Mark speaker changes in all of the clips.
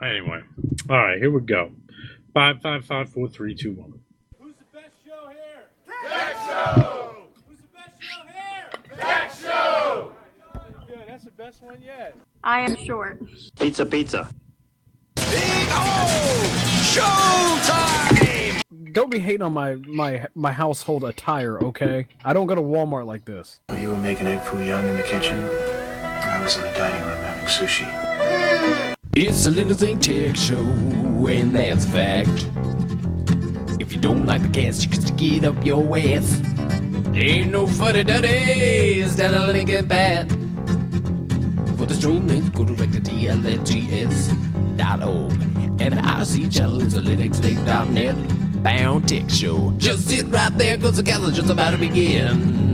Speaker 1: Anyway, all right, here we go. 555 4 3 2 1.
Speaker 2: Who's the best show here? Tech Show! Who's the best show here? Tech Show! Good, that's the best one yet.
Speaker 3: I am short.
Speaker 4: Pizza, pizza.
Speaker 5: Big O! Showtime!
Speaker 6: Don't be hating on my household attire, okay? I don't go to Walmart like this.
Speaker 7: You were making egg foo young in the kitchen. I was in the dining room having sushi.
Speaker 5: It's a Little Thing Tech Show, and that's a fact. If you don't like the cast, you can stick it up your ass. Ain't no funny duddies down a Lincoln Path. For the stream links, go direct to TLNGS.org. And the IC channel is a linuxlink.net bound tech show. Just sit right there, cause the cast is just about to begin.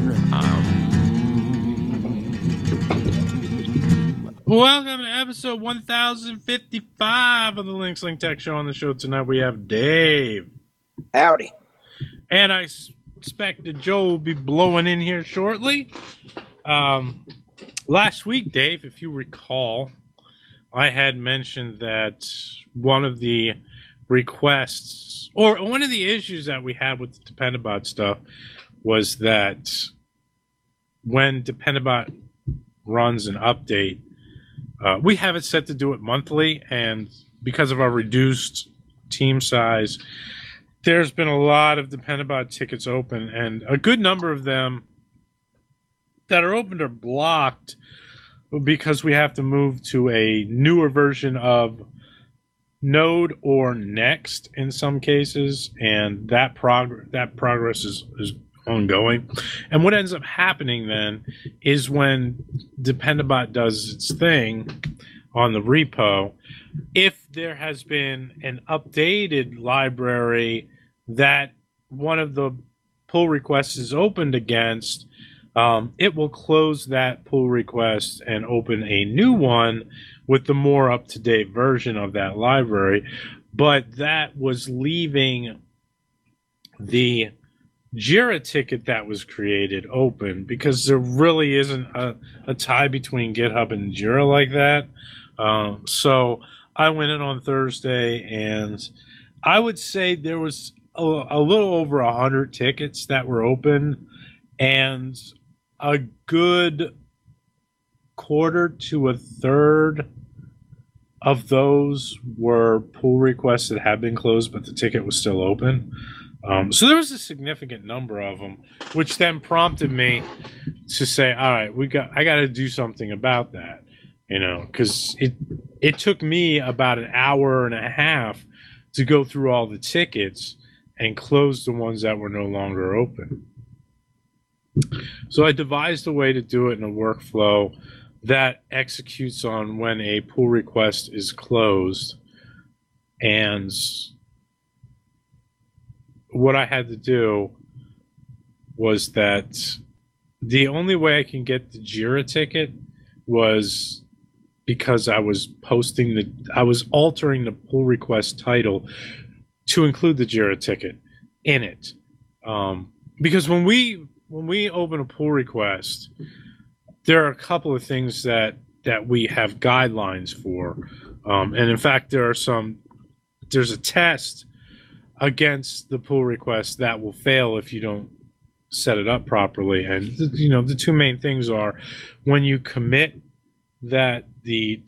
Speaker 1: Welcome to episode 1055 of the Links Link Tech Show. On the show tonight, we have Dave.
Speaker 8: Howdy.
Speaker 1: And I expect that Joe will be blowing in here shortly. Last week, Dave, if you recall, I had mentioned that one of the requests, or one of the issues that we had with the Dependabot stuff was that when Dependabot runs an update, we have it set to do it monthly, and because of our reduced team size, there's been a lot of Dependabot tickets open, and a good number of them that are opened are blocked because we have to move to a newer version of Node or Next in some cases, and that progress is ongoing. And what ends up happening then is when Dependabot does its thing on the repo, if there has been an updated library that one of the pull requests is opened against, it will close that pull request and open a new one with the more up-to-date version of that library. But that was leaving the Jira ticket that was created open because there really isn't a tie between GitHub and Jira like that. So I went in on Thursday, and I would say there was a little over 100 tickets that were open, and a good quarter to a third of those were pull requests that had been closed, but the ticket was still open. So there was a significant number of them, which then prompted me to say, all right, I got to do something about that, because it took me about an hour and a half to go through all the tickets and close the ones that were no longer open. So I devised a way to do it in a workflow that executes on when a pull request is closed. And what I had to do was that the only way I can get the Jira ticket was because I was altering the pull request title to include the Jira ticket in it. Because when we open a pull request, there are a couple of things that we have guidelines for. And in fact, there's a test against the pull request that will fail if you don't set it up properly. And the two main things are when you commit that the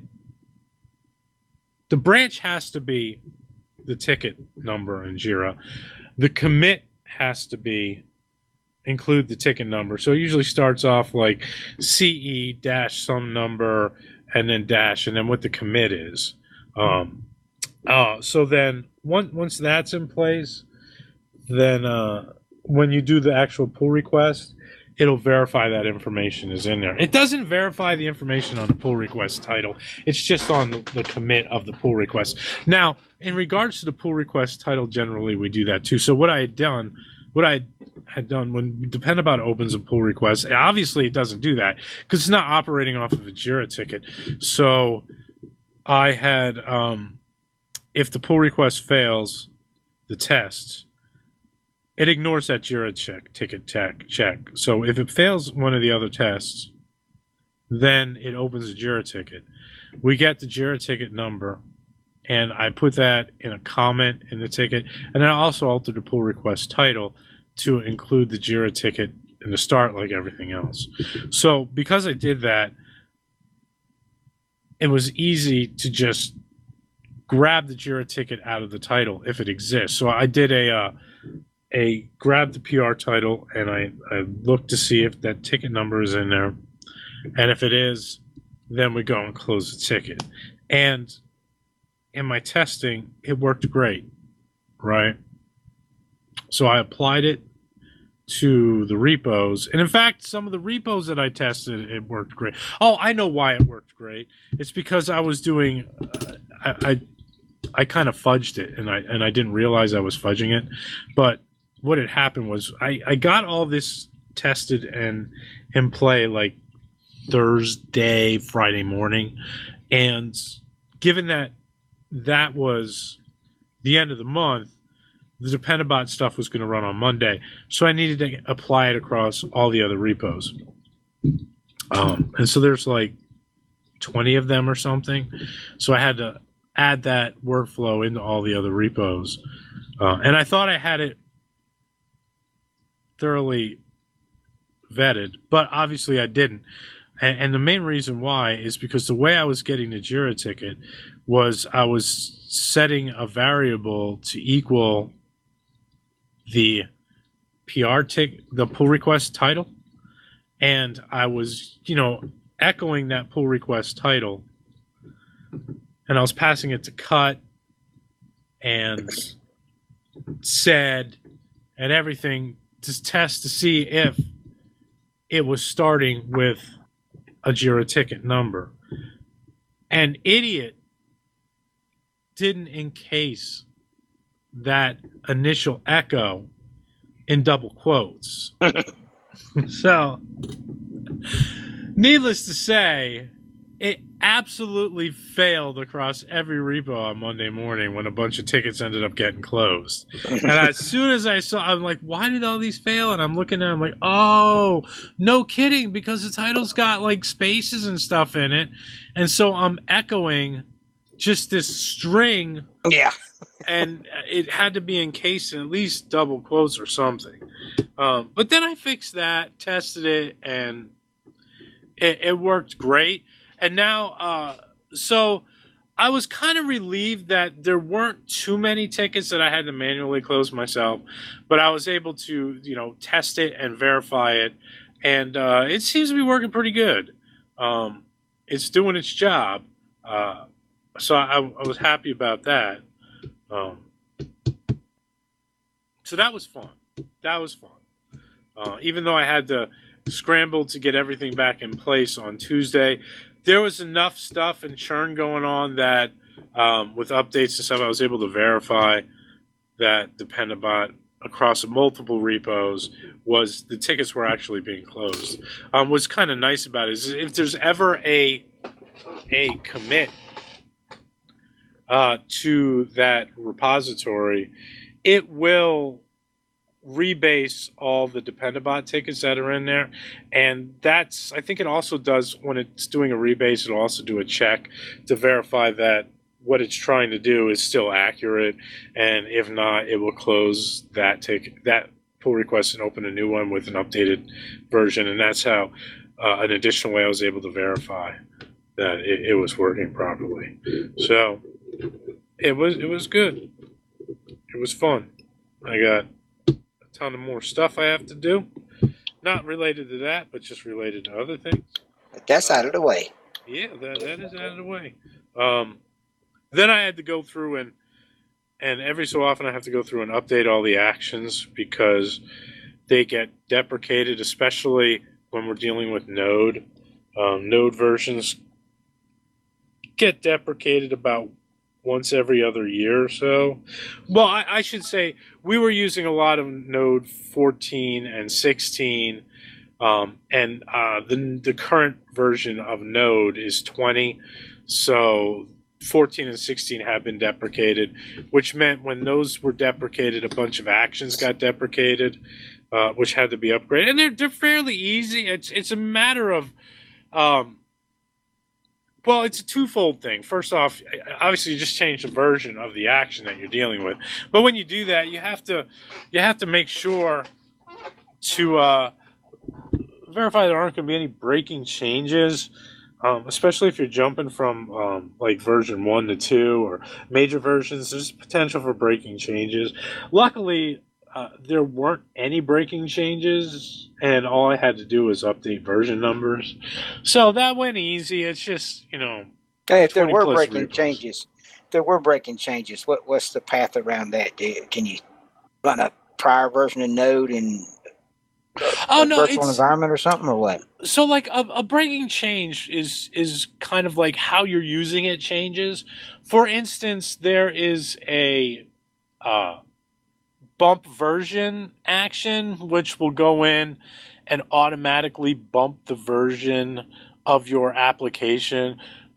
Speaker 1: branch has to be the ticket number in Jira. The commit has to include the ticket number. So it usually starts off like CE dash some number and then dash and then what the commit is. So then once that's in place, then when you do the actual pull request, it'll verify that information is in there. It doesn't verify the information on the pull request title. It's just on the commit of the pull request. Now, in regards to the pull request title, generally we do that too. So what I had done when Dependabot opens a pull request, obviously it doesn't do that because it's not operating off of a Jira ticket. So I had, if the pull request fails the test, it ignores that Jira ticket check. So if it fails one of the other tests, then it opens a Jira ticket. we get the JIRA ticket number, and I put that in a comment in the ticket, and then I also altered the pull request title to include the JIRA ticket in the start like everything else. So because I did that, it was easy to just grab the JIRA ticket out of the title if it exists. So I did a grab the PR title, and I looked to see if that ticket number is in there. And if it is, then we go and close the ticket. And in my testing, it worked great, right? So I applied it to the repos. And in fact, some of the repos that I tested, it worked great. Oh, I know why it worked great. It's because I was doing, I kind of fudged it, and I didn't realize I was fudging it. But what had happened was I got all this tested and in play like Thursday, Friday morning. And given that that was the end of the month, the Dependabot stuff was going to run on Monday. So I needed to apply it across all the other repos. And so there's like 20 of them or something. So I had to add that workflow into all the other repos. And I thought I had it thoroughly vetted, but obviously I didn't. And the main reason why is because the way I was getting the JIRA ticket was I was setting a variable to equal the PR ticket, the pull request title. And I was, echoing that pull request title. And I was passing it to cut and sed and everything to test to see if it was starting with a JIRA ticket number. And idiot didn't encase that initial echo in double quotes. So, needless to say, it absolutely failed across every repo on Monday morning when a bunch of tickets ended up getting closed. And as soon as I saw, I'm like, why did all these fail? And I'm looking at it, I'm like, oh, no kidding, because the title's got like spaces and stuff in it. And so I'm echoing just this string.
Speaker 3: Yeah.
Speaker 1: And it had to be encased in at least double quotes or something. But then I fixed that, tested it, and it worked great. And now, so I was kind of relieved that there weren't too many tickets that I had to manually close myself, but I was able to, test it and verify it. And it seems to be working pretty good. It's doing its job. So I was happy about that. So that was fun. Even though I had to scramble to get everything back in place on Tuesday, there was enough stuff and churn going on that with updates and stuff, I was able to verify that Dependabot across multiple repos was the tickets were actually being closed. What's kind of nice about it is if there's ever a commit to that repository, it will rebase all the Dependabot tickets that are in there. And that's, I think it also does, when it's doing a rebase, it'll also do a check to verify that what it's trying to do is still accurate. And if not, it will close that ticket, that pull request, and open a new one with an updated version. And that's how an additional way I was able to verify that it was working properly. So it was good. It was fun. I got a ton of more stuff I have to do. Not related to that, but just related to other things.
Speaker 3: But that's out of the way.
Speaker 1: Yeah, that is out of the way. Then I had to go through and every so often I have to go through and update all the actions because they get deprecated, especially when we're dealing with Node. Node versions get deprecated about once every other year or so. Well, I should say we were using a lot of Node 14 and 16, and the current version of Node is 20. So 14 and 16 have been deprecated, which meant when those were deprecated, a bunch of actions got deprecated, which had to be upgraded. And they're fairly easy. It's a matter of Well, it's a twofold thing. First off, obviously, you just change the version of the action that you're dealing with. But when you do that, you have to make sure to verify there aren't going to be any breaking changes, especially if you're jumping from like version 1 to 2 or major versions. There's potential for breaking changes. Luckily, there weren't any breaking changes, and all I had to do was update version numbers. So that went easy. It's just,
Speaker 3: Hey, if there
Speaker 1: 20
Speaker 3: were
Speaker 1: plus
Speaker 3: breaking
Speaker 1: repos.
Speaker 3: changes, what's the path around that? Can you run a prior version of Node in
Speaker 1: Oh
Speaker 3: a
Speaker 1: no,
Speaker 3: virtual
Speaker 1: it's
Speaker 3: environment or something, or what?
Speaker 1: so like a breaking change is kind of like how you're using it changes. For instance, there is a bump version action which will go in and automatically bump the version of your application.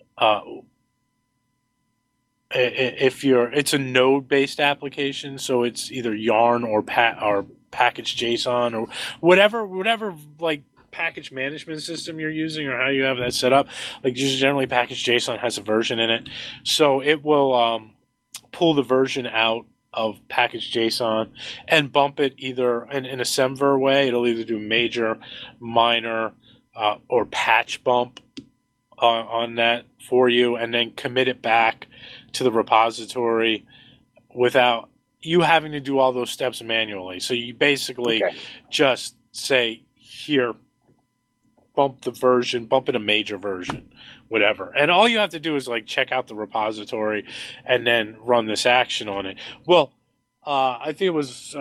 Speaker 1: It's a node-based application, so it's either Yarn or package JSON or whatever like package management system you're using or how you have that set up. Like just generally, package JSON has a version in it, so it will pull the version out of package JSON and bump it either in a semver way. It'll either do major, minor, or patch bump on that for you, and then commit it back to the repository without you having to do all those steps manually. So you basically just say, here, bump it a major version, whatever. And all you have to do is like check out the repository and then run this action on it. Well, I think it was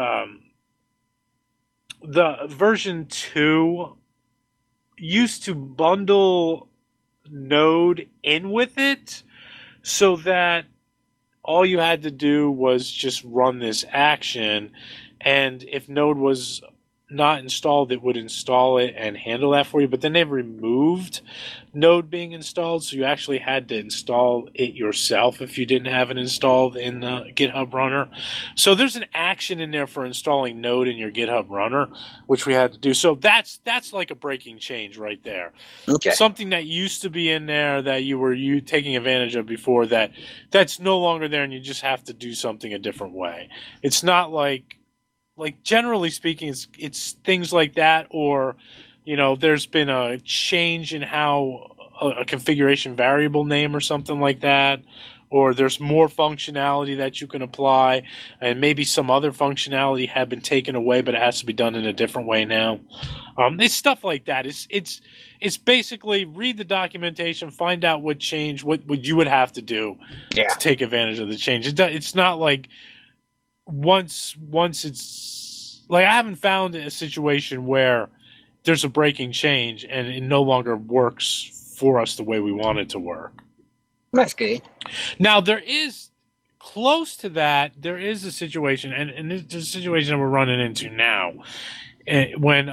Speaker 1: the version 2 used to bundle Node in with it so that all you had to do was just run this action, and if Node was not installed, it would install it and handle that for you. But then they removed Node being installed, so you actually had to install it yourself if you didn't have it installed in the GitHub Runner. So there's an action in there for installing Node in your GitHub Runner, which we had to do. So that's like a breaking change right there.
Speaker 3: Okay.
Speaker 1: Something that used to be in there that you were taking advantage of before, that's no longer there, and you just have to do something a different way. It's not like generally speaking, it's things like that, or there's been a change in how a configuration variable name or something like that, or there's more functionality that you can apply, and maybe some other functionality had been taken away, but it has to be done in a different way now. It's stuff like that. It's basically read the documentation, find out what change, what you would have to do to take advantage of the change. It's not like once it's like, I haven't found a situation where there's a breaking change and it no longer works for us the way we want it to work.
Speaker 3: That's good. Now,
Speaker 1: there is close to that. There is a situation, and there's a situation that we're running into now, when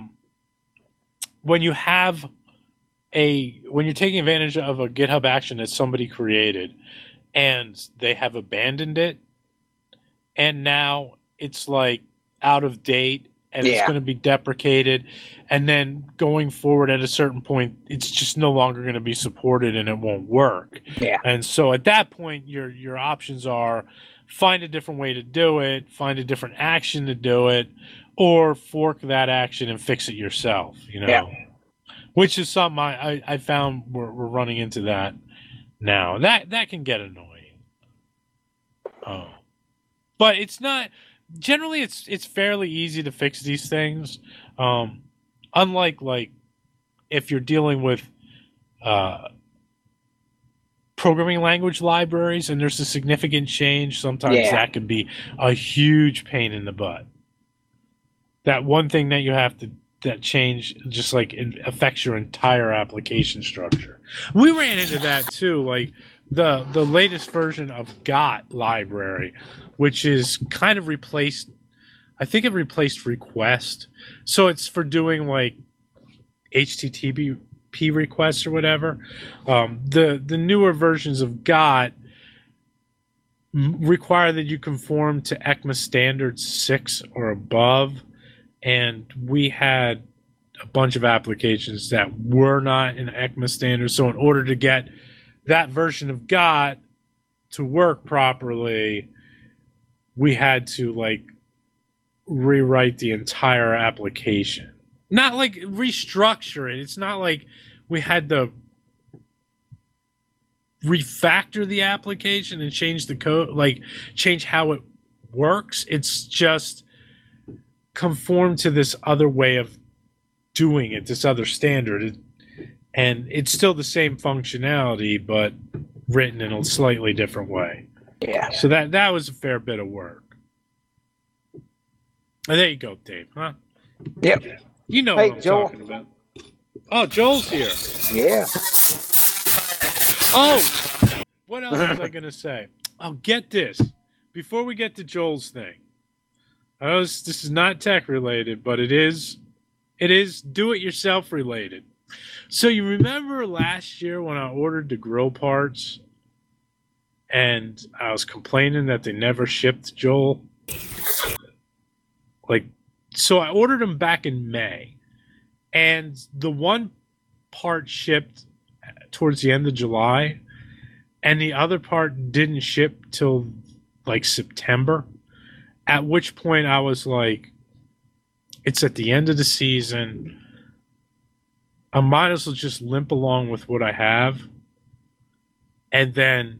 Speaker 1: you have when you're taking advantage of a GitHub action that somebody created, and they have abandoned it, and now it's like out of date, and it's going to be deprecated, and then going forward at a certain point, it's just no longer going to be supported and it won't work.
Speaker 3: Yeah.
Speaker 1: And so at that point, your options are find a different way to do it, find a different action to do it, or fork that action and fix it yourself, which is something I found we're running into that now. That can get annoying. But it's not... Generally, it's fairly easy to fix these things. Unlike like if you're dealing with programming language libraries and there's a significant change, sometimes that can be a huge pain in the butt. That one thing that you have to that change just like it affects your entire application structure. We ran into that too, like the latest version of GOT library, which is kind of replaced, I think it replaced request. So it's for doing like HTTP requests or whatever. The newer versions of GOT require that you conform to ECMA standard 6 or above. And we had a bunch of applications that were not in ECMA standards. So in order to get that version of GOT to work properly, we had to like rewrite the entire application. Not like restructure it. It's not like we had to refactor the application and change the code, like change how it works. It's just conform to this other way of doing it, this other standard. And it's still the same functionality, but written in a slightly different way.
Speaker 3: Yeah.
Speaker 1: So that was a fair bit of work. And there you go, Dave, huh?
Speaker 3: Yep.
Speaker 1: You know
Speaker 3: Hey,
Speaker 1: what I'm
Speaker 3: Joel.
Speaker 1: talking about. Oh, Joel's here.
Speaker 3: Yeah.
Speaker 1: Oh, what else was I going to say? Oh, get this. Before we get to Joel's thing, I know this is not tech related, but it is do-it-yourself related. So you remember last year when I ordered the grill parts and I was complaining that they never shipped, Joel? So I ordered them back in May, and the one part shipped towards the end of July, and the other part didn't ship till like September, at which point I was like, it's at the end of the season. I might as well just limp along with what I have, and then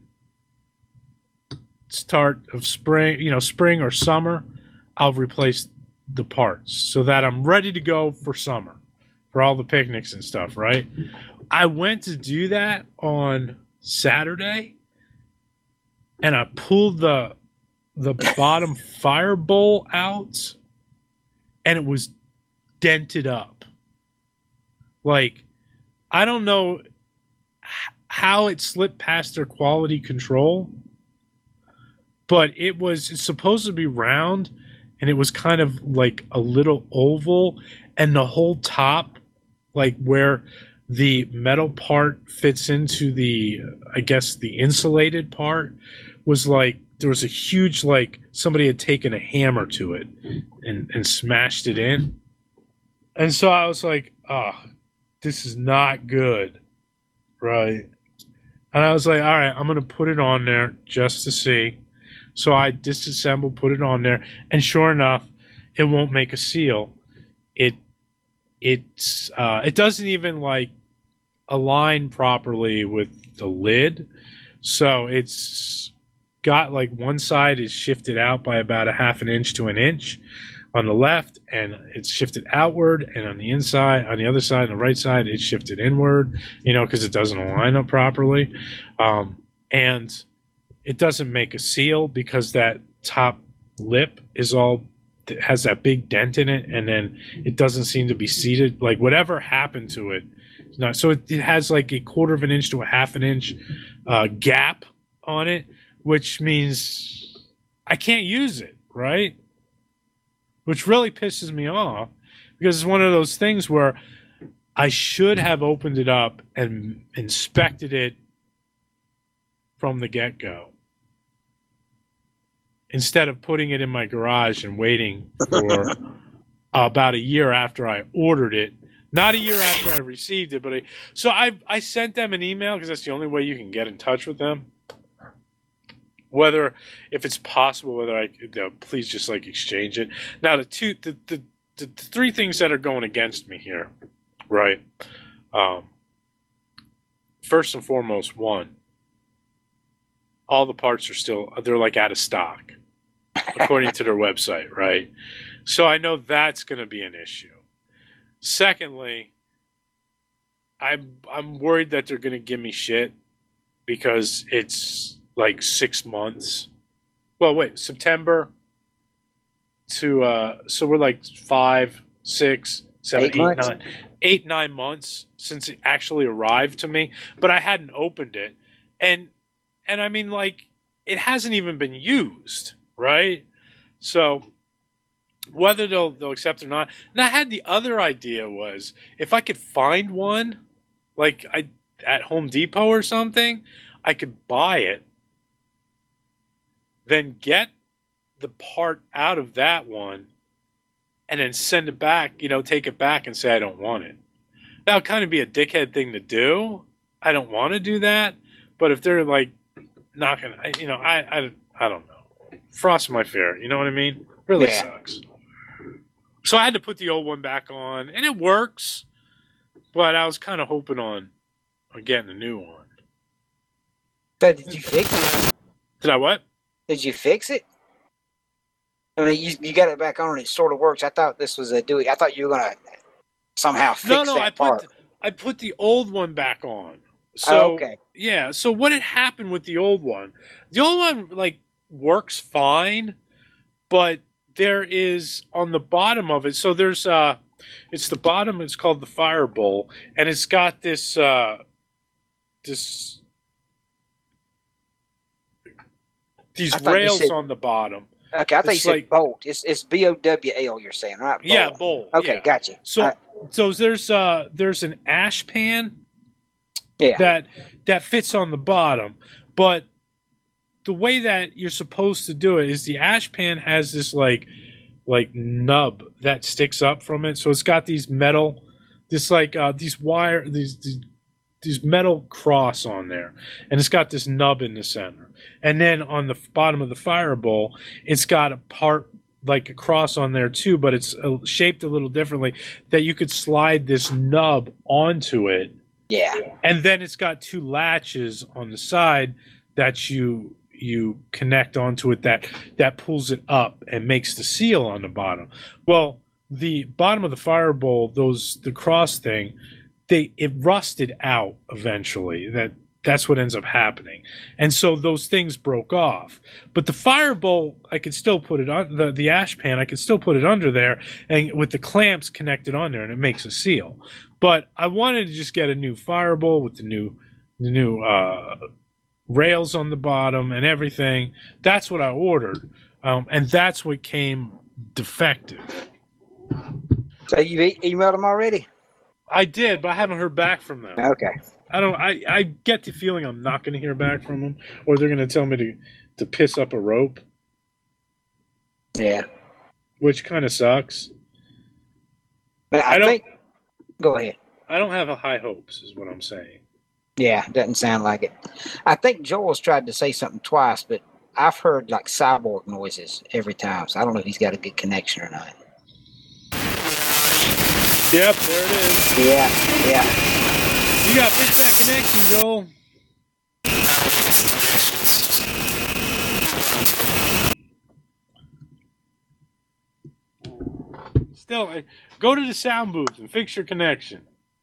Speaker 1: start of spring, spring or summer, I'll replace the parts so that I'm ready to go for summer, for all the picnics and stuff, right? I went to do that on Saturday, and I pulled the bottom fire bowl out, and it was dented up. Like, I don't know how it slipped past their quality control, but it's supposed to be round, and it was kind of like a little oval, and the whole top, like where the metal part fits into the, I guess, the insulated part, was like, there was a huge, like, somebody had taken a hammer to it and smashed it in. And so I was like, oh, this is not good, right? And I was like, all right, I'm going to put it on there just to see. So I disassembled, put it on there, and sure enough, it won't make a seal. It doesn't even like align properly with the lid. So it's got like one side is shifted out by about a half an inch to an inch on the left, and it's shifted outward, and on the inside, on the other side, on the right side, it's shifted inward, because it doesn't align up properly. And it doesn't make a seal because that top lip has that big dent in it, and then it doesn't seem to be seated. Like, whatever happened to it. So it has like a quarter of an inch to a half an inch gap on it, which means I can't use it, right? Which really pisses me off, because it's one of those things where I should have opened it up and inspected it from the get-go, instead of putting it in my garage and waiting for about a year after I ordered it. Not a year after I received it, but so I sent them an email, because that's the only way you can get in touch with them. Whether, if it's possible, please just like exchange it. Now the three things that are going against me here, right? First and foremost, one, all the parts they're like out of stock, according to their website, right? So I know that's going to be an issue. Secondly, I'm worried that they're going to give me shit because it's like 6 months. Well, wait, September to so we're like 5, 6, 7, 8, 9 months since it actually arrived to me, but I hadn't opened it, and I mean, like, it hasn't even been used, right? So whether they'll accept or not. And I had the other idea was, if I could find one, like at Home Depot or something, I could buy it, then get the part out of that one, and then send it back, take it back and say I don't want it. That would kind of be a dickhead thing to do. I don't want to do that, But if they're like not gonna, I don't know. Frost my fair. You know what I mean? Really
Speaker 3: Yeah.
Speaker 1: sucks. So I had to put the old one back on, and it works. But I was kind of hoping on getting a new one.
Speaker 3: So did you fix it?
Speaker 1: Did I what?
Speaker 3: Did you fix it? I mean, you got it back on and it sort of works. I thought this was a I thought you were gonna somehow fix that part.
Speaker 1: I put the old one back on. So
Speaker 3: Oh, okay.
Speaker 1: yeah. So what had happened with the old one? The old one like works fine, but there is on the bottom of it. So there's it's the bottom. It's called the Fire Bowl, and it's got this these
Speaker 3: I thought you
Speaker 1: rails
Speaker 3: said-
Speaker 1: on the bottom.
Speaker 3: Okay, I thought you
Speaker 1: It's
Speaker 3: said
Speaker 1: like-
Speaker 3: bolt. It's BOWL. You're saying, right?
Speaker 1: Yeah,
Speaker 3: Bolt.
Speaker 1: bowl.
Speaker 3: Okay,
Speaker 1: yeah.
Speaker 3: gotcha.
Speaker 1: So so there's an ash pan
Speaker 3: yeah.
Speaker 1: that fits on the bottom, but the way that you're supposed to do it is the ash pan has this like nub that sticks up from it. So it's got these metal, these metal cross on there, and it's got this nub in the center. And then on the bottom of the fire bowl, it's got a part like a cross on there too, but it's shaped a little differently that you could slide this nub onto it.
Speaker 3: Yeah.
Speaker 1: And then it's got two latches on the side that you connect onto it that pulls it up and makes the seal on the bottom. Well, the bottom of the fire bowl, the cross thing, it rusted out eventually. That's what ends up happening. And so those things broke off. But the fire bowl, I could still put it on the ash pan, I could still put it under there and with the clamps connected on there, and it makes a seal. But I wanted to just get a new fire bowl with the new rails on the bottom and everything. That's what I ordered. And that's what came defective.
Speaker 3: So you emailed them already?
Speaker 1: I did, but I haven't heard back from them.
Speaker 3: Okay.
Speaker 1: I get the feeling I'm not going to hear back from them, or they're going to tell me to piss up a rope,
Speaker 3: Yeah.
Speaker 1: which kind of sucks.
Speaker 3: But I think. Go ahead.
Speaker 1: I don't have high hopes, is what I'm saying.
Speaker 3: Yeah, doesn't sound like it. I think Joel's tried to say something twice, but I've heard like cyborg noises every time, so I don't know if he's got a good connection or not.
Speaker 1: Yep, there it is.
Speaker 3: Yeah.
Speaker 1: You got to fix that connection, Joel. Still, go to the sound booth and fix your connection.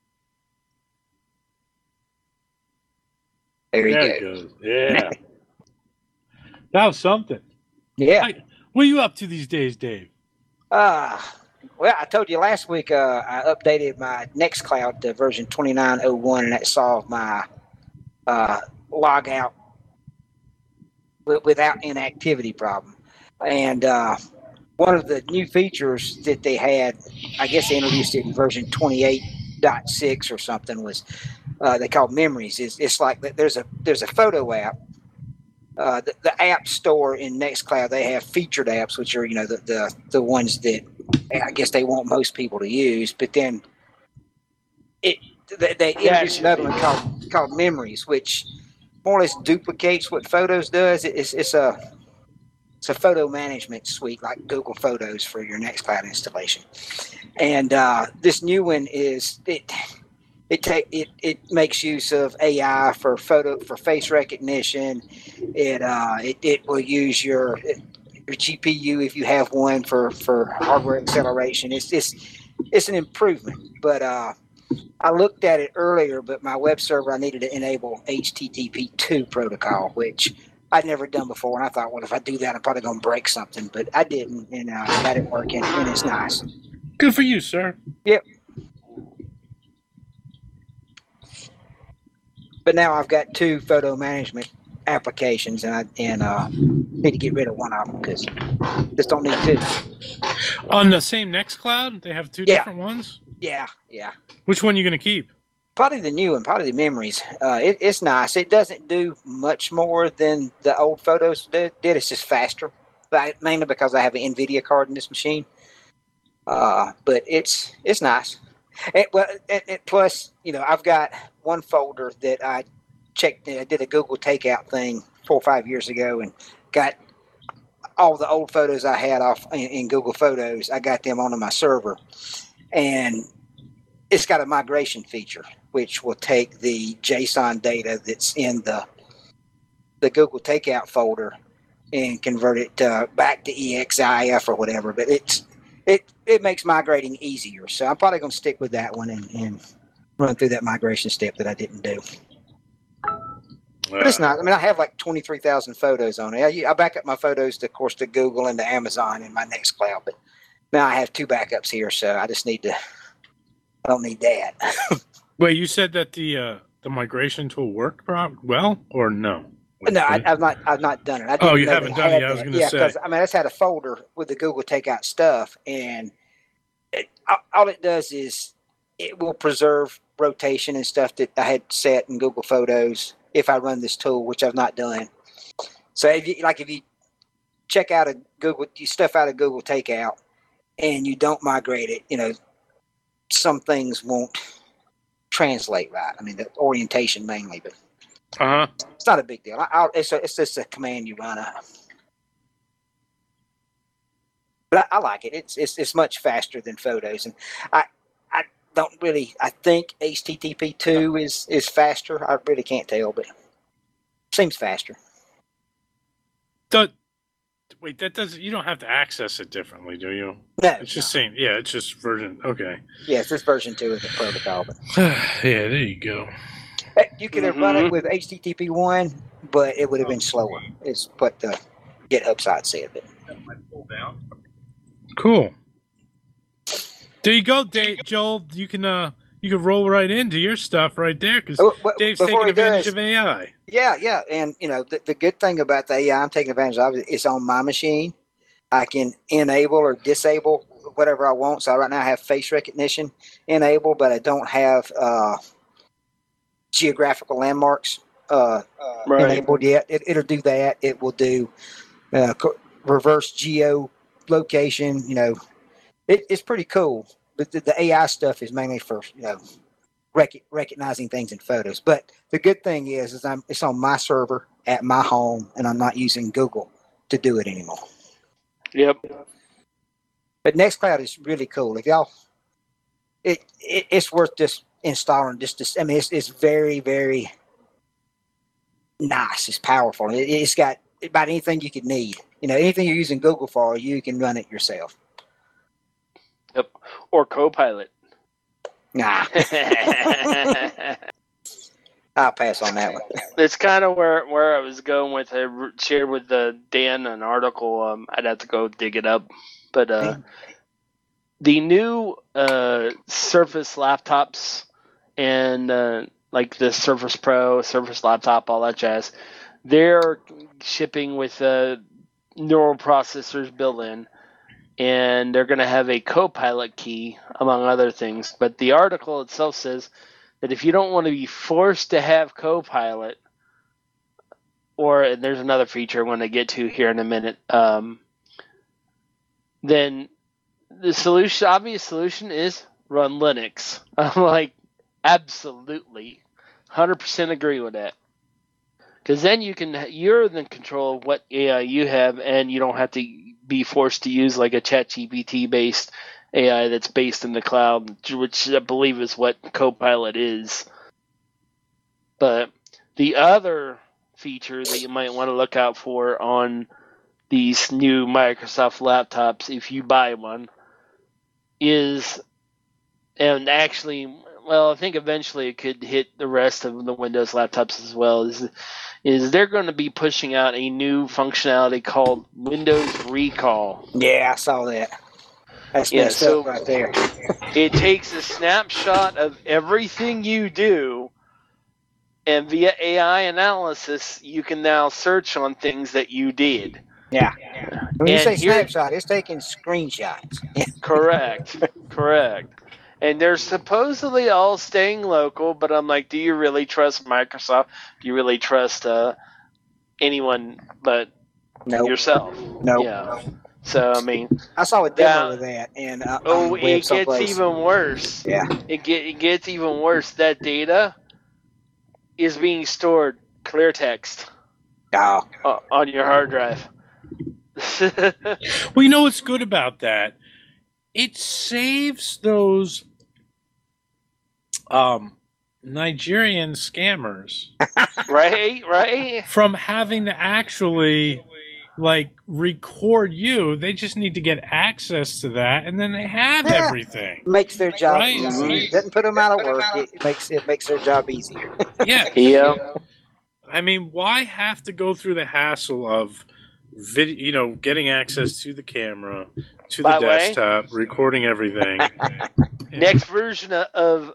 Speaker 3: There you
Speaker 1: There
Speaker 3: go.
Speaker 1: it goes. Yeah. That was something.
Speaker 3: Yeah.
Speaker 1: What are you up to these days, Dave?
Speaker 3: Well, I told you last week I updated my Nextcloud to version 29.01, and that solved my log out without inactivity problem. And one of the new features that they had, I guess they introduced it in version 28.6 or something, was they called Memories. It's like there's a photo app. The app store in Nextcloud, they have featured apps, which are the ones that I guess they want most people to use. But then they introduced another one called Memories, which more or less duplicates what Photos does. It's a photo management suite like Google Photos for your Nextcloud installation. And this new one is it makes use of AI for face recognition. It will use your GPU if you have one for hardware acceleration. It's an improvement. But I looked at it earlier, but my web server, I needed to enable HTTP2 protocol, which I'd never done before. And I thought, well, if I do that, I'm probably going to break something. But I didn't, and I got it working, and it's nice.
Speaker 1: Good for you, sir.
Speaker 3: Yep. But now I've got two photo management applications, and I need to get rid of one of them because just don't need two.
Speaker 1: On the same Nextcloud, they have two different ones?
Speaker 3: Yeah.
Speaker 1: Which one are you going to keep?
Speaker 3: Probably the new one, probably the Memories. It's nice. It doesn't do much more than the old Photos did. It's just faster, mainly because I have an NVIDIA card in this machine. But it's nice. Plus, I've got one folder that I I did a Google Takeout thing 4 or 5 years ago, and got all the old photos I had off in Google Photos. I got them onto my server, and it's got a migration feature, which will take the JSON data that's in the Google Takeout folder and convert it back to EXIF or whatever. But it makes migrating easier. So I'm probably going to stick with that one and run through that migration step that I didn't do. But it's not. I mean, I have like 23,000 photos on it. I back up my photos, of course, to Google and to Amazon and my Nextcloud. But now I have 2 backups here, so I just need to. I don't need that.
Speaker 1: Wait, you said that the migration tool worked well, or no?
Speaker 3: No, I've not done it. I
Speaker 1: you haven't done it. I was going to say.
Speaker 3: Because I just had a folder with the Google Takeout stuff, and all it does is it will preserve rotation and stuff that I had set in Google Photos if I run this tool, which I've not done. So if you check out stuff out of Google Takeout and you don't migrate it, some things won't translate right. I mean, the orientation mainly, but it's not a big deal. It's just a command you run out. But I like it. It's much faster than Photos, and I don't really. I think HTTP2 is faster. I really can't tell, but it seems faster.
Speaker 1: Wait, that doesn't. You don't have to access it differently, do you?
Speaker 3: No,
Speaker 1: it's just same. Yeah, it's just version. Okay.
Speaker 3: Yeah, it's just version 2 of the protocol. But
Speaker 1: yeah, there you go.
Speaker 3: You could have run it with HTTP1, but it would have been slower. Is what the GitHub site said. But
Speaker 1: cool. There you go, Joel. You can roll right into your stuff right there because Dave's taking advantage of AI.
Speaker 3: Yeah, and the good thing about the AI I'm taking advantage of is on my machine. I can enable or disable whatever I want. So right now I have face recognition enabled, but I don't have geographical landmarks enabled yet. It'll do that. It will do reverse geolocation. It's pretty cool. But the AI stuff is mainly for recognizing things in photos. But the good thing is it's on my server at my home, and I'm not using Google to do it anymore.
Speaker 4: Yep.
Speaker 3: But Nextcloud is really cool. If y'all, it's worth just installing. It's very, very nice. It's powerful. It's got about anything you could need. Anything you're using Google for, you can run it yourself.
Speaker 4: Yep. Or Copilot.
Speaker 3: Nah. I'll pass on that one.
Speaker 4: It's kind of where I was going with. I shared with Dan an article. I'd have to go dig it up. But the new Surface laptops and like the Surface Pro, Surface Laptop, all that jazz, they're shipping with neural processors built in. And they're going to have a Copilot key, among other things. But the article itself says that if you don't want to be forced to have Copilot, and there's another feature I'm going to get to here in a minute, then the obvious solution is run Linux. I'm like, absolutely, 100% agree with that. Because then you're in control of what AI you have, and you don't have to be forced to use like a ChatGPT based AI that's based in the cloud, which I believe is what Copilot is. But the other feature that you might want to look out for on these new Microsoft laptops, if you buy one, is, and actually, well, I think eventually it could hit the rest of the Windows laptops as well, is they're going to be pushing out a new functionality called Windows Recall.
Speaker 3: Yeah, I saw that. That's messed up right there.
Speaker 4: It takes a snapshot of everything you do, and via AI analysis, you can now search on things that you did.
Speaker 3: Yeah. When you say snapshot, it's taking screenshots.
Speaker 4: Correct. And they're supposedly all staying local, but I'm like, do you really trust Microsoft? Do you really trust anyone but yourself?
Speaker 3: No.
Speaker 4: Yeah. So, I mean...
Speaker 3: I saw a demo of that. And
Speaker 4: it gets even worse.
Speaker 3: Yeah.
Speaker 4: It gets even worse. That data is being stored clear text
Speaker 3: Oh,
Speaker 4: on your hard drive.
Speaker 1: Well, you know what's good about that? It saves those Nigerian scammers
Speaker 4: Right?
Speaker 1: from having to actually like record you. They just need to get access to that, and then they have
Speaker 3: Yeah.
Speaker 1: everything.
Speaker 3: makes their job
Speaker 1: Right.
Speaker 3: easier. Doesn't put them out of work. It makes their job easier.
Speaker 1: Yeah.
Speaker 4: Yeah.
Speaker 1: I mean, why have to go through the hassle of video, getting access to the camera, to the
Speaker 4: By the way-
Speaker 1: desktop, recording everything?
Speaker 4: Next version of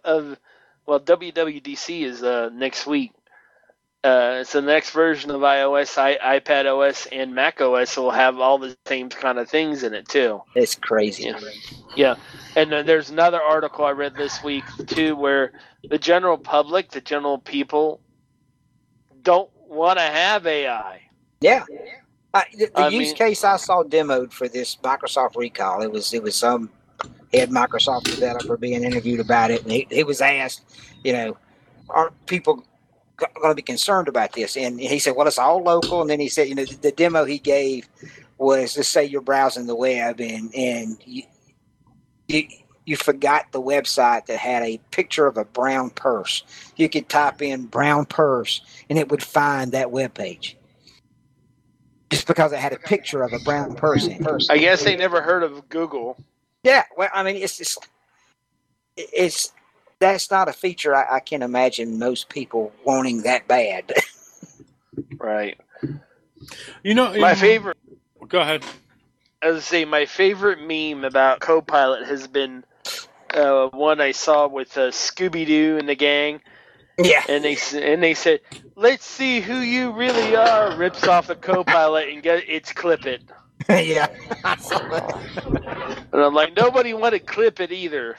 Speaker 4: WWDC is next week. So the next version of iOS, iPad OS, and Mac OS will have all the same kind of things in it too.
Speaker 3: It's crazy.
Speaker 4: Yeah. And then there's another article I read this week too, where the general public, the general people, don't want to have AI.
Speaker 3: Yeah. The
Speaker 4: I
Speaker 3: use
Speaker 4: mean-
Speaker 3: case I saw demoed for this Microsoft recall, it was some head Microsoft developer being interviewed about it, and he was asked, aren't people going to be concerned about this? And he said, well, it's all local. And then he said, the demo he gave was, let's say you're browsing the web and you forgot the website that had a picture of a brown purse. You could type in brown purse and it would find that web page. Just because it had a picture of a brown purse in it.
Speaker 4: I guess they never heard of Google.
Speaker 3: Yeah, well, I mean, it's that's not a feature I can imagine most people wanting that bad.
Speaker 4: Right.
Speaker 1: My
Speaker 4: favorite.
Speaker 1: Go ahead.
Speaker 4: As I say, my favorite meme about Copilot has been one I saw with Scooby Doo and the gang,
Speaker 3: Yeah,
Speaker 4: and they said, "Let's see who you really are." Rips off the Copilot and it's Clip It,
Speaker 3: yeah.
Speaker 4: and I'm like, nobody wanted Clip It either.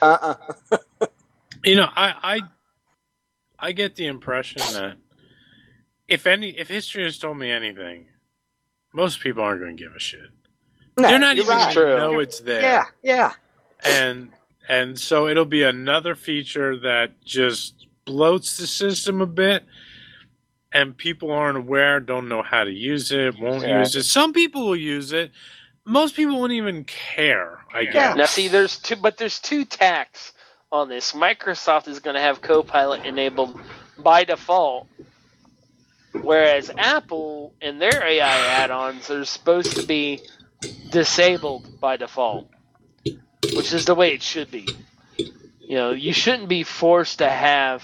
Speaker 1: I get the impression that if history has told me anything, most people aren't going to give a shit.
Speaker 3: No,
Speaker 1: They're not
Speaker 3: you're
Speaker 1: even
Speaker 3: right.
Speaker 1: going to
Speaker 4: True.
Speaker 1: know it's there.
Speaker 3: Yeah.
Speaker 1: And so it'll be another feature that just bloats the system a bit, and people aren't aware, don't know how to use it, won't use it. Some people will use it. Most people won't even care, I guess.
Speaker 4: Now, see, there's two tacks on this. Microsoft is going to have Copilot enabled by default, whereas Apple and their AI add-ons are supposed to be disabled by default, which is the way it should be. You shouldn't be forced to have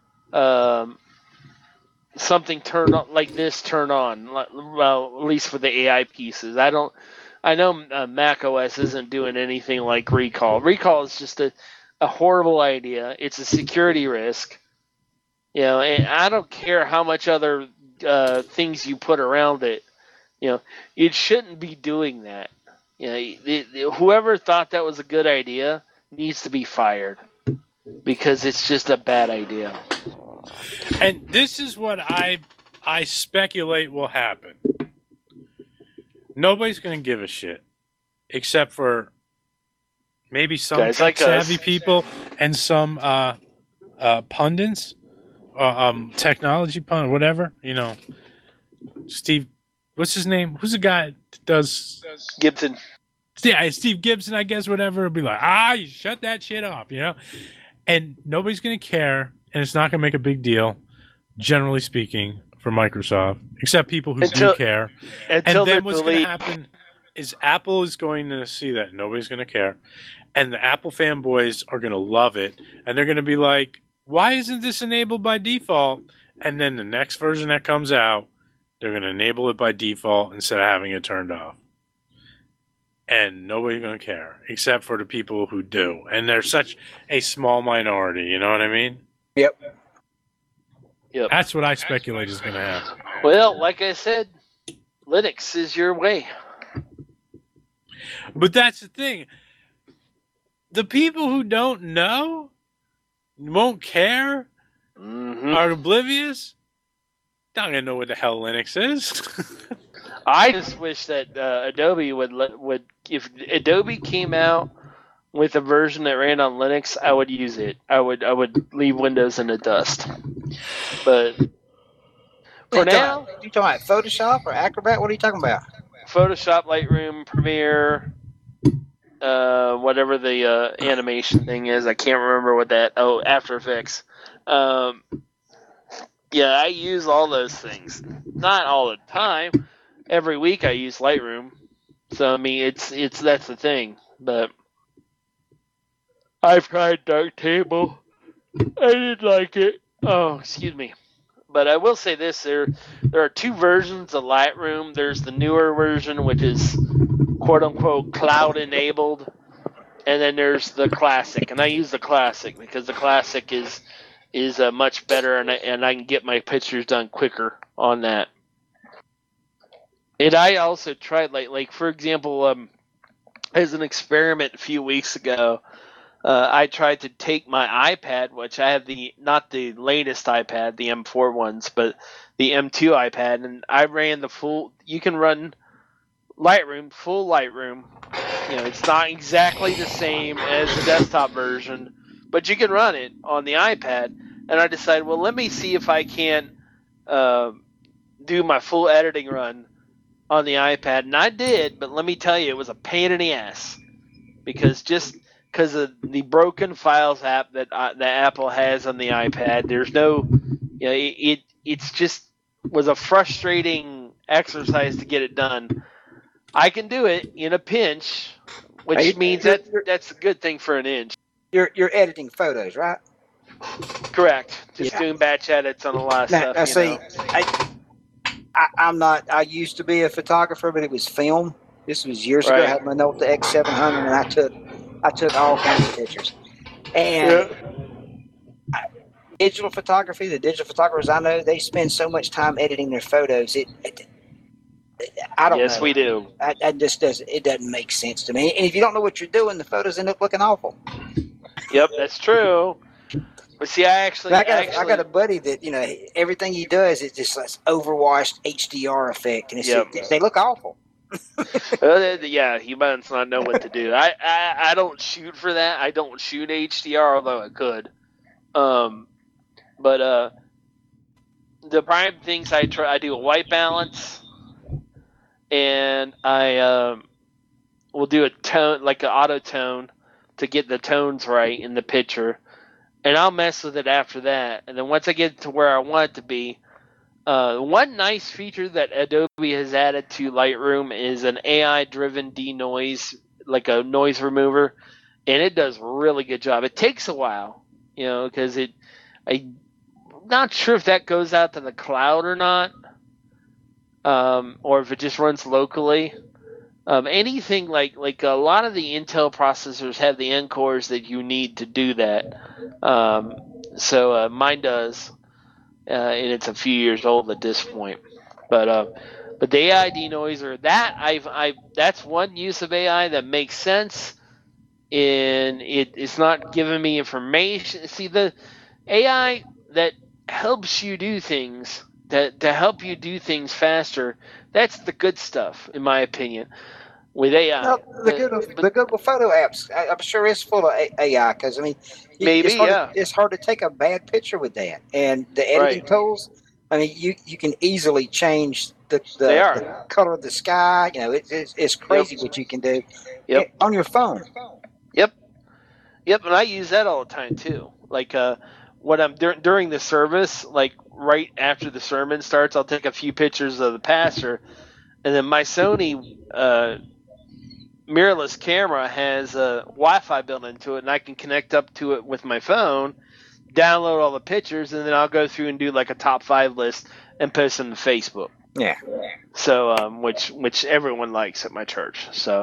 Speaker 4: something turn on like this turn on. Well, at least for the AI pieces. I know Mac OS isn't doing anything like Recall. Recall is just a horrible idea. It's a security risk. And I don't care how much other things you put around it. It shouldn't be doing that. Whoever thought that was a good idea needs to be fired because it's just a bad idea.
Speaker 1: And this is what I speculate will happen. Nobody's going to give a shit, except for maybe some
Speaker 4: Guys like
Speaker 1: savvy
Speaker 4: us.
Speaker 1: people and some pundits, technology pundit, whatever. Steve, what's his name? Who's the guy that does
Speaker 4: Gibson.
Speaker 1: Yeah, Steve Gibson, I guess, whatever. It'll be like, you shut that shit off, And nobody's going to care, and it's not going to make a big deal, generally speaking, for Microsoft, except people who do care.
Speaker 4: Until
Speaker 1: And then
Speaker 4: they
Speaker 1: what's going to
Speaker 4: delete.
Speaker 1: happen is Apple is going to see that nobody's going to care, and the Apple fanboys are going to love it, and they're going to be like, why isn't this enabled by default? And then the next version that comes out, they're going to enable it by default instead of having it turned off. And nobody's going to care, except for the people who do. And they're such a small minority, you know what I mean?
Speaker 3: Yep.
Speaker 1: That's what I speculate is going to happen.
Speaker 4: Well, like I said, Linux is your way.
Speaker 1: But that's the thing. The people who don't know, won't care, are oblivious, not going to know what the hell Linux is.
Speaker 4: I just wish that Adobe would if Adobe came out with a version that ran on Linux, I would use it. I would leave Windows in the dust. But for now,
Speaker 3: you talking about Photoshop or Acrobat? What are you talking about?
Speaker 4: Photoshop, Lightroom, Premiere, whatever the animation thing is. I can't remember what that. Oh, After Effects. Yeah, I use all those things. Not all the time. Every week I use Lightroom. So I mean, it's that's the thing. But I've tried Darktable. I didn't like it. Oh, excuse me. But I will say this: there are two versions of Lightroom. There's the newer version, which is quote unquote cloud enabled, and then there's the classic. And I use the classic because the classic is much better, and I can get my pictures done quicker on that. And I also tried like for example, as an experiment a few weeks ago, I tried to take my iPad, which I have not the latest iPad, the M4 ones, but the M2 iPad, and I ran the full. You can run Lightroom, full Lightroom. You know, it's not exactly the same as the desktop version, but you can run it on the iPad. And I decided, well, let me see if I can do my full editing run on the iPad, and I did. But let me tell you, it was a pain in the ass because of the broken Files app that Apple has on the iPad. There's no, you know, it's just was a frustrating exercise to get it done. I can do it in a pinch, which means that's a good thing for an inch.
Speaker 3: You're editing photos, right?
Speaker 4: Correct. Just doing batch edits on a lot of stuff. I'm
Speaker 3: not. I used to be a photographer, but it was film. This was years ago. I had my Note X700, and I took all kinds of pictures. And digital photography, the digital photographers I know, they spend so much time editing their photos. I don't know.
Speaker 4: Yes, we do.
Speaker 3: It doesn't make sense to me. And if you don't know what you're doing, the photos end up looking awful.
Speaker 4: Yep, that's true. But see, I
Speaker 3: got a buddy that, you know, everything he does is just this overwashed HDR effect, and they look awful.
Speaker 4: Yeah, he must not know what to do. I don't shoot for that. I don't shoot HDR, although I could. But the prime things I do a white balance, and I will do a tone, like an auto tone, to get the tones right in the picture. And I'll mess with it after that. And then once I get to where I want it to be, one nice feature that Adobe has added to Lightroom is an AI-driven denoise, like a noise remover, and it does a really good job. It takes a while, you know, because I'm not sure if that goes out to the cloud or not, or if it just runs locally. Anything like a lot of the Intel processors have the encores that you need to do that. So mine does, and it's a few years old at this point. But the AI denoiser, that's one use of AI that makes sense, and it's not giving me information. See, the AI that helps you do things, to help you do things faster, that's the good stuff, in my opinion. With AI,
Speaker 3: the Google Photo apps, I'm sure it's full of AI. Because I mean, it's hard to take a bad picture with that. And the editing tools, I mean, you can easily change the color of the sky. You know, it's crazy what you can do on your phone.
Speaker 4: Yep, and I use that all the time too. Like when I'm during the service, like right after the sermon starts, I'll take a few pictures of the pastor, and then my Sony mirrorless camera has a Wi-Fi built into it, and I can connect up to it with my phone, download all the pictures, and then I'll go through and do like a top 5 list and post them to Facebook.
Speaker 3: Yeah.
Speaker 4: So, which everyone likes at my church. So,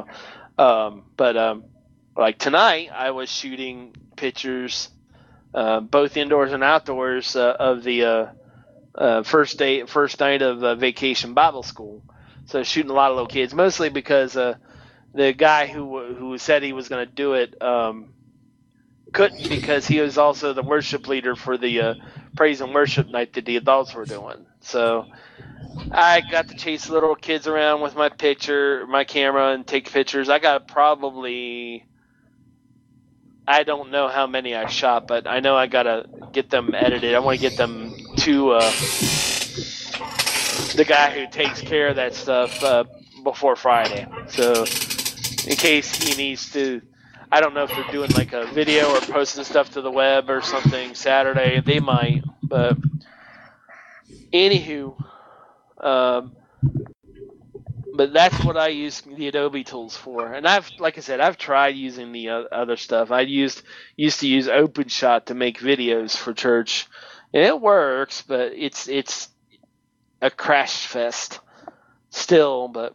Speaker 4: like tonight, I was shooting pictures, both indoors and outdoors, of the first night of Vacation Bible School. So shooting a lot of little kids, mostly because the guy who said he was going to do it couldn't, because he was also the worship leader for the praise and worship night that the adults were doing. So I got to chase little kids around with my camera, and take pictures. I got probably I don't know how many I shot, but I know I gotta get them edited. I want to get them to the guy who takes care of that stuff before Friday. So in case he needs to, I don't know if they're doing like a video or posting stuff to the web or something Saturday. They might, but anywho, but that's what I use the Adobe tools for. And like I said, I've tried using the other stuff. I used to use OpenShot to make videos for church, and it works, but it's a crash fest still. But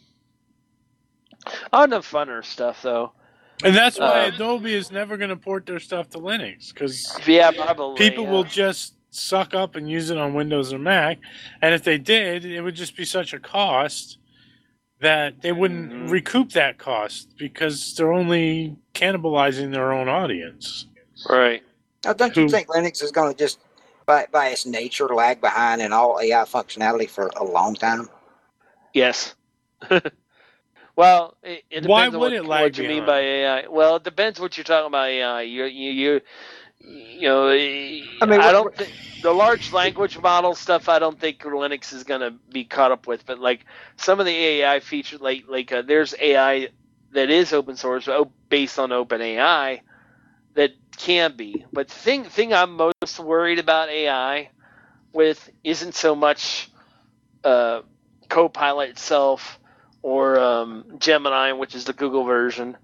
Speaker 4: on the funner stuff though.
Speaker 1: And that's why Adobe is never going to port their stuff to Linux, because
Speaker 4: yeah, probably
Speaker 1: people will just suck up and use it on Windows or Mac. And if they did, it would just be such a cost that they wouldn't recoup that cost, because they're only cannibalizing their own audience.
Speaker 4: Right.
Speaker 3: Now, don't you think Linux is going to just, by its nature, lag behind in all AI functionality for a long time?
Speaker 4: Yes. Well, it depends
Speaker 1: Why
Speaker 4: on
Speaker 1: would it lag
Speaker 4: what you mean by AI. Well, it depends what you're talking about AI. You know, I mean, I don't think the large language model stuff. I don't think Linux is going to be caught up with. But like some of the AI features, like there's AI that is open source based on OpenAI that can be. But the thing I'm most worried about AI with isn't so much Copilot itself or Gemini, which is the Google version.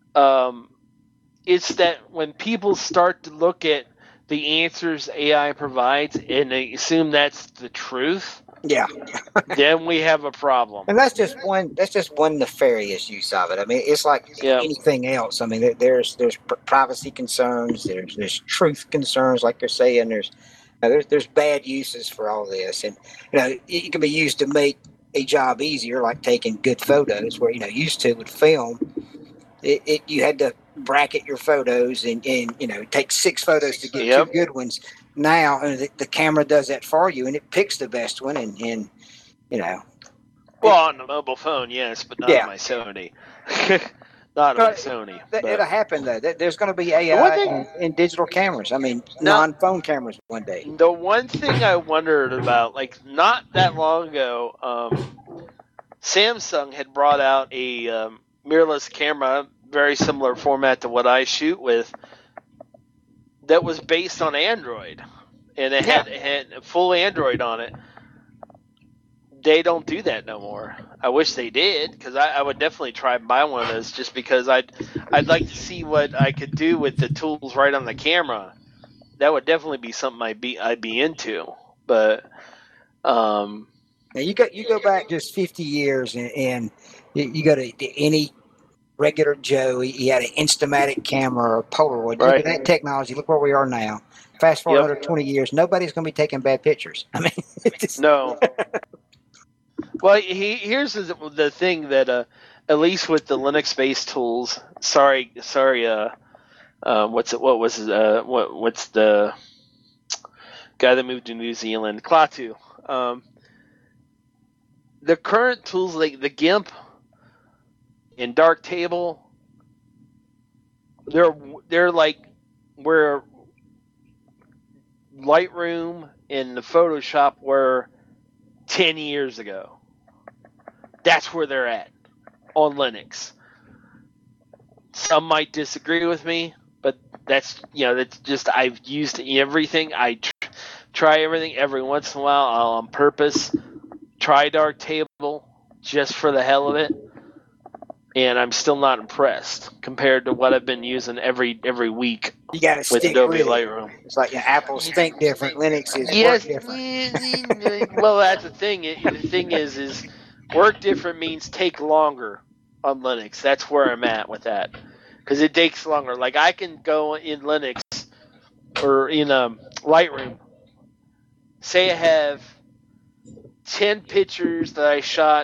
Speaker 4: It's that when people start to look at the answers AI provides and they assume that's the truth,
Speaker 3: yeah,
Speaker 4: then we have a problem.
Speaker 3: And that's just one nefarious use of it. I mean, it's like anything else. I mean, there's privacy concerns, there's truth concerns, like you're saying. There's bad uses for all this, and it can be used to make a job easier, like taking good photos, where used to with film, you had to bracket your photos and take 6 photos to get 2 good ones. Now the camera does that for you, and it picks the best one, and
Speaker 4: well, on the mobile phone, yes, but not on my Sony. Not on my Sony.
Speaker 3: It'll happen though. There's going to be AI in digital cameras. I mean, non-phone cameras one day.
Speaker 4: The one thing I wondered about, like not that long ago, Samsung had brought out a mirrorless camera, very similar format to what I shoot with, that was based on Android, and it had full Android on it. They don't do that no more. I wish they did, because I would definitely try and buy one of those, just because I'd like to see what I could do with the tools right on the camera. That would definitely be something I'd be into. But
Speaker 3: now you go back just 50 years, and you go to any regular Joe. He had an Instamatic camera or Polaroid. Look at that technology. Look where we are now. Fast forward another 20 years, nobody's going to be taking bad pictures. I mean,
Speaker 4: no. Well, here's the thing that at least with the Linux-based tools. Sorry. What's the guy that moved to New Zealand? Klaatu. The current tools like the GIMP and Darktable, they're like where Lightroom and the Photoshop were 10 years ago. That's where they're at on Linux. Some might disagree with me, but that's just I've used everything. I try everything every once in a while. I'll on purpose try Darktable just for the hell of it, and I'm still not impressed compared to what I've been using every week.
Speaker 3: You got to
Speaker 4: with
Speaker 3: stick
Speaker 4: Adobe
Speaker 3: with
Speaker 4: Lightroom.
Speaker 3: It. It's like Apple stink different, Linux is
Speaker 4: work
Speaker 3: different.
Speaker 4: Well, that's the thing. The thing is work different means take longer on Linux. That's where I'm at with that, because it takes longer. Like I can go in Linux or in Lightroom. Say I have 10 pictures that I shot,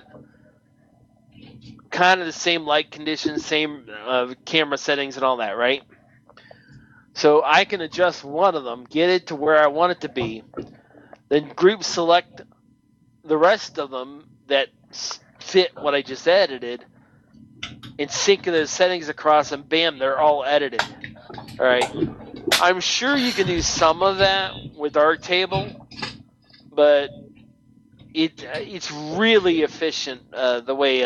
Speaker 4: kind of the same light conditions, same camera settings and all that, right? So I can adjust one of them, get it to where I want it to be, then group select the rest of them that fit what I just edited, and sync those settings across, and bam, they're all edited. All right. I'm sure you can do some of that with Darktable, but it's really efficient the way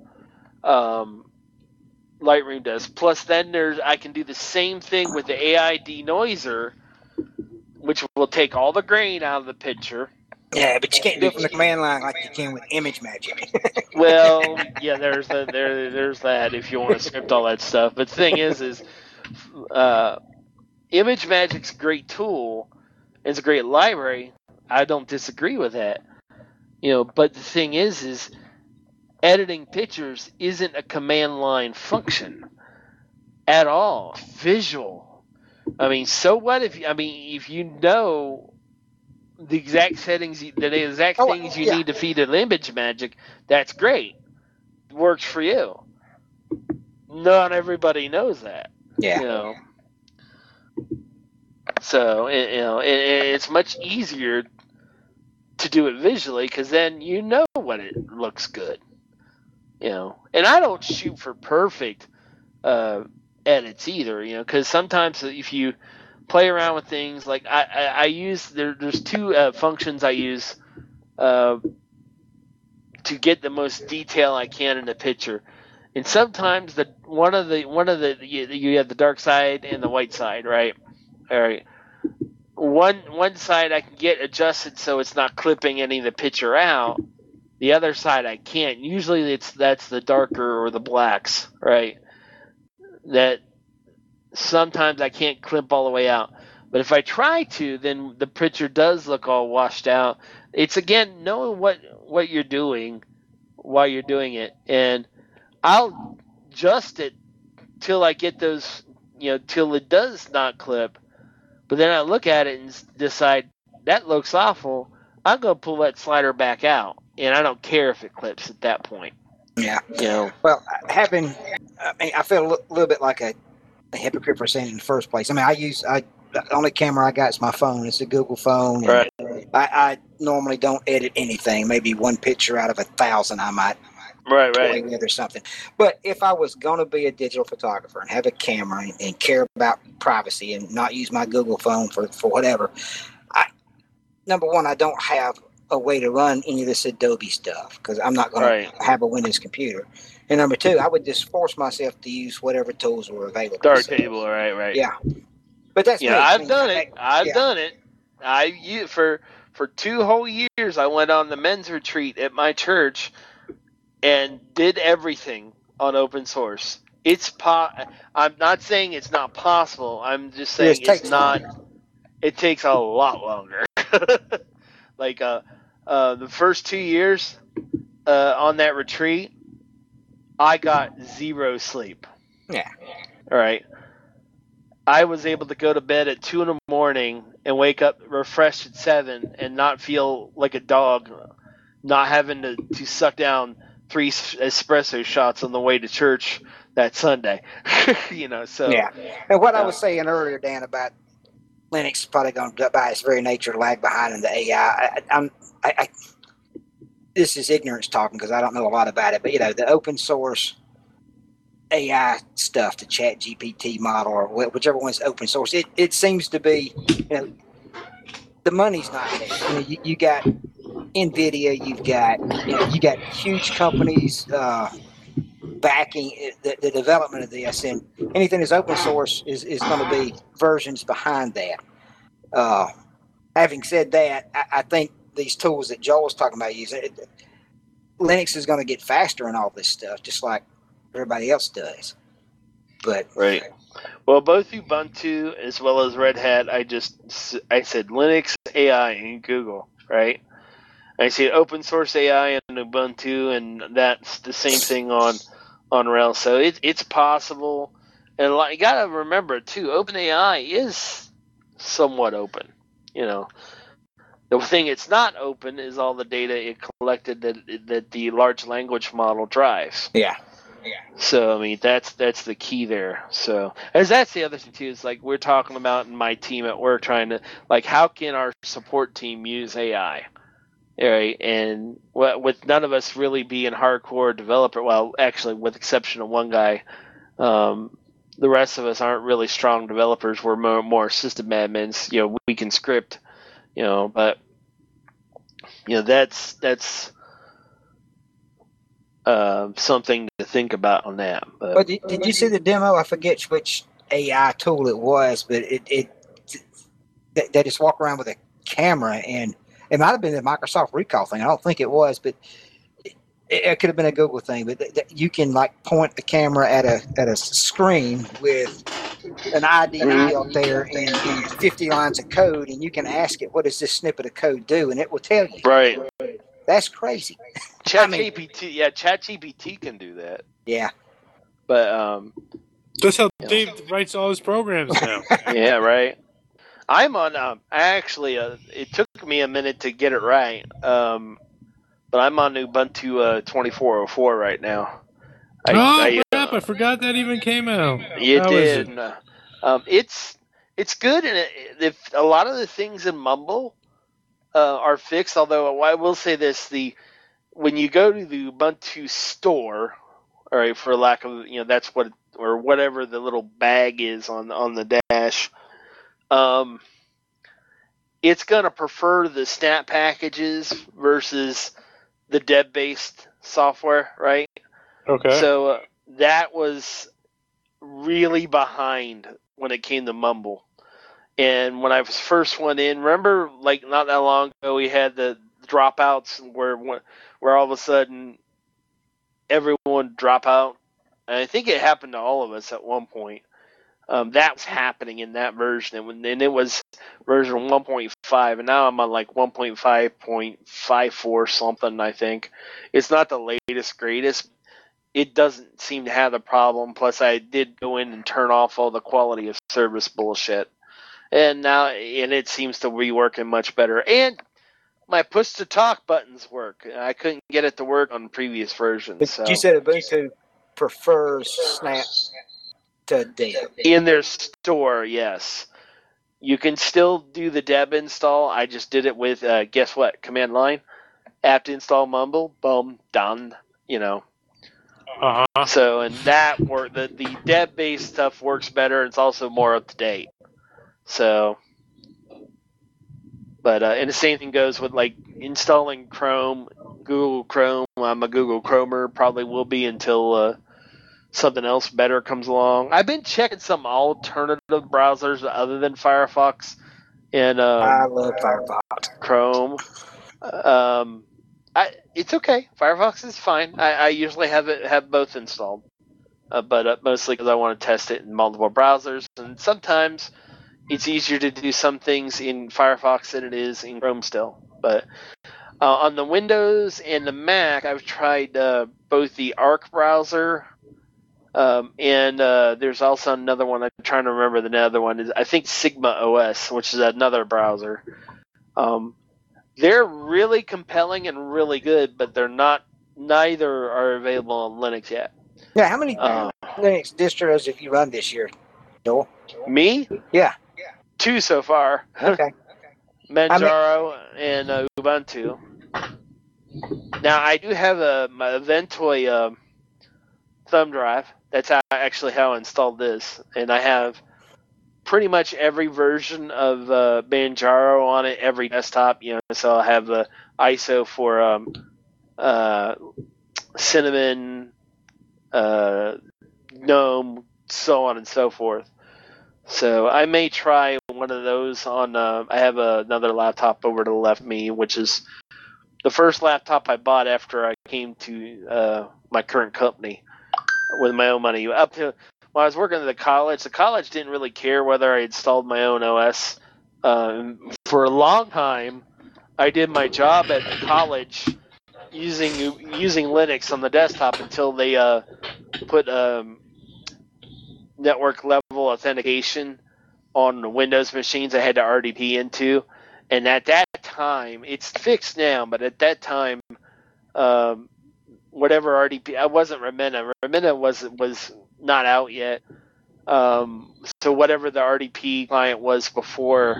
Speaker 4: Lightroom does. Plus, then I can do the same thing with the AI denoiser, which will take all the grain out of the picture.
Speaker 3: Yeah, but you can't do it from the command line like you can with Image Magic.
Speaker 4: Well, yeah, there's that if you want to script all that stuff. But the thing is Image Magic's a great tool. It's a great library. I don't disagree with that. But the thing is editing pictures isn't a command line function at all. Visual. I mean, so what if you know the exact settings, things you need to feed an Image Magic, that's great. It works for you. Not everybody knows that.
Speaker 3: Yeah.
Speaker 4: So it's much easier to do it visually because then you know when it looks good. And I don't shoot for perfect edits either. Because sometimes if you play around with things like I use there's two functions I use to get the most detail I can in the picture, and sometimes one of the you have the dark side and the white side, right? All right. One side I can get adjusted so it's not clipping any of the picture out. The other side I can't. Usually that's the darker or the blacks, right? That sometimes I can't clip all the way out. But if I try to, then the picture does look all washed out. It's again knowing what you're doing while you're doing it, and I'll adjust it till I get those, till it does not clip. But then I look at it and decide that looks awful. I'm gonna pull that slider back out, and I don't care if it clips at that point.
Speaker 3: Yeah. Well, I feel a little bit like a hypocrite for saying it in the first place. I mean, the only camera I got is my phone. It's a Google phone.
Speaker 4: Right.
Speaker 3: I normally don't edit anything. Maybe one picture out of 1,000 I might
Speaker 4: right
Speaker 3: with or something. But if I was going to be a digital photographer and have a camera and care about privacy and not use my Google phone for whatever, number one, I don't have a way to run any of this Adobe stuff because I'm not going to have a Windows computer. And number two, I would just force myself to use whatever tools were available.
Speaker 4: Darktable, right.
Speaker 3: Yeah. But that's
Speaker 4: I've done it. I've done it. For 2 whole years, I went on the men's retreat at my church and did everything on open source. I'm not saying it's not possible. I'm just saying it's not. It takes a lot longer. Like the first 2 years on that retreat, I got 0 sleep.
Speaker 3: Yeah.
Speaker 4: All right. I was able to go to bed at 2 a.m. and wake up refreshed at 7 and not feel like a dog, not having to suck down 3 espresso shots on the way to church that Sunday. So
Speaker 3: yeah. And what I was saying earlier, Dan, about Linux is probably going to, by its very nature, lag behind in the AI. This is ignorance talking because I don't know a lot about it, but the open source AI stuff, the Chat GPT model or whichever one's open source, it seems to be, the money's not there. You got NVIDIA, you got huge companies backing the development of this, and anything that's open source is going to be versions behind that. Having said that, I think these tools that Joel was talking about using, Linux is going to get faster in all this stuff, just like everybody else does. But
Speaker 4: right. Well, both Ubuntu as well as Red Hat, I said Linux, AI, and Google, right? I see open source AI and Ubuntu, and that's the same thing on Rails. So it's possible, and you got to remember too, OpenAI is somewhat open. The thing it's not open is all the data it collected that the large language model drives.
Speaker 3: Yeah.
Speaker 4: So that's the key there. So as that's the other thing too, is like we're talking about in my team at work, trying to how can our support team use AI, right? And with none of us really being hardcore developer, well, actually with exception of one guy, the rest of us aren't really strong developers. We're more system admins. We can script. But that's something to think about on that.
Speaker 3: But did you see the demo? I forget which AI tool it was, but they just walk around with a camera, and it might have been the Microsoft Recall thing. I don't think it was, but it could have been a Google thing. But you can point the camera at a screen with an IDE up there and 50 lines of code, and you can ask it, "What does this snippet of code do?" And it will tell you.
Speaker 4: Right.
Speaker 3: That's crazy.
Speaker 4: ChatGPT can do that.
Speaker 3: Yeah.
Speaker 4: But
Speaker 1: that's how Dave writes all his programs now.
Speaker 4: Yeah, right. I'm on. Actually, it took me a minute to get it right. But I'm on Ubuntu 24.04 right now.
Speaker 1: I forgot that even came out.
Speaker 4: It did. It's good, and if a lot of the things in Mumble are fixed. Although I will say this: when you go to the Ubuntu store, all right, for lack of that's what or whatever the little bag is on the dash, it's gonna prefer the snap packages versus the Deb-based software, right?
Speaker 1: Okay.
Speaker 4: So that was really behind when it came to Mumble. And when I was first went in, remember, like not that long ago, we had the dropouts where all of a sudden everyone drop out. And I think it happened to all of us at one point. That was happening in that version, and it was version 1.5, and now I'm on like 1.5.54 something. I think it's not the greatest. It doesn't seem to have the problem. Plus, I did go in and turn off all the quality of service bullshit, and it seems to be working much better. And my push to talk buttons work. I couldn't get it to work on previous versions. So.
Speaker 3: You said Ubuntu prefers Snap to Deb.
Speaker 4: In their store, yes. You can still do the Deb install. I just did it with, guess what, command line. Apt install Mumble, boom, done,
Speaker 1: Uh-huh.
Speaker 4: So, and that work, the Deb-based stuff works better. It's also more up to date. So, but, and the same thing goes with, like, installing Chrome, Google Chrome. I'm a Google Chromer, probably will be until, something else better comes along. I've been checking some alternative browsers other than Firefox and
Speaker 3: I love Firefox.
Speaker 4: Chrome. It's okay. Firefox is fine. I usually have both installed, but mostly because I want to test it in multiple browsers. And sometimes it's easier to do some things in Firefox than it is in Chrome still. But on the Windows and the Mac, I've tried both the Arc browser. And there's also another one. I'm trying to remember the other one. Is I think Sigma OS, which is another browser. They're really compelling and really good, but they're not. Neither are available on Linux yet.
Speaker 3: Yeah, how many Linux distros have you run this year, Joel?
Speaker 4: Me?
Speaker 3: Yeah.
Speaker 4: 2 so far.
Speaker 3: Okay.
Speaker 4: Manjaro and Ubuntu. Now I do have my Ventoy thumb drive. That's actually how I installed this, and I have pretty much every version of Manjaro on it, every desktop. So I have the ISO for Cinnamon, GNOME, so on and so forth. So I may try one of those on. I have another laptop over to the left of me, which is the first laptop I bought after I came to my current company. With my own money. Up to when I was working at the college didn't really care whether I installed my own OS. For a long time, I did my job at the college using Linux on the desktop until they put network level authentication on the Windows machines I had to RDP into. And at that time, it's fixed now, but at that time, whatever RDP, I wasn't Remina. Remina was not out yet. So whatever the RDP client was before,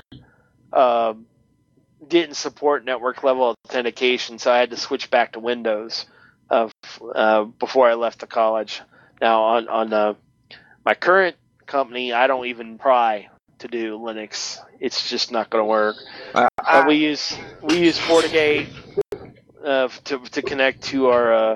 Speaker 4: didn't support network level authentication, so I had to switch back to Windows before I left the college. Now on my current company, I don't even try to do Linux. It's just not going to work. We use FortiGate to connect to our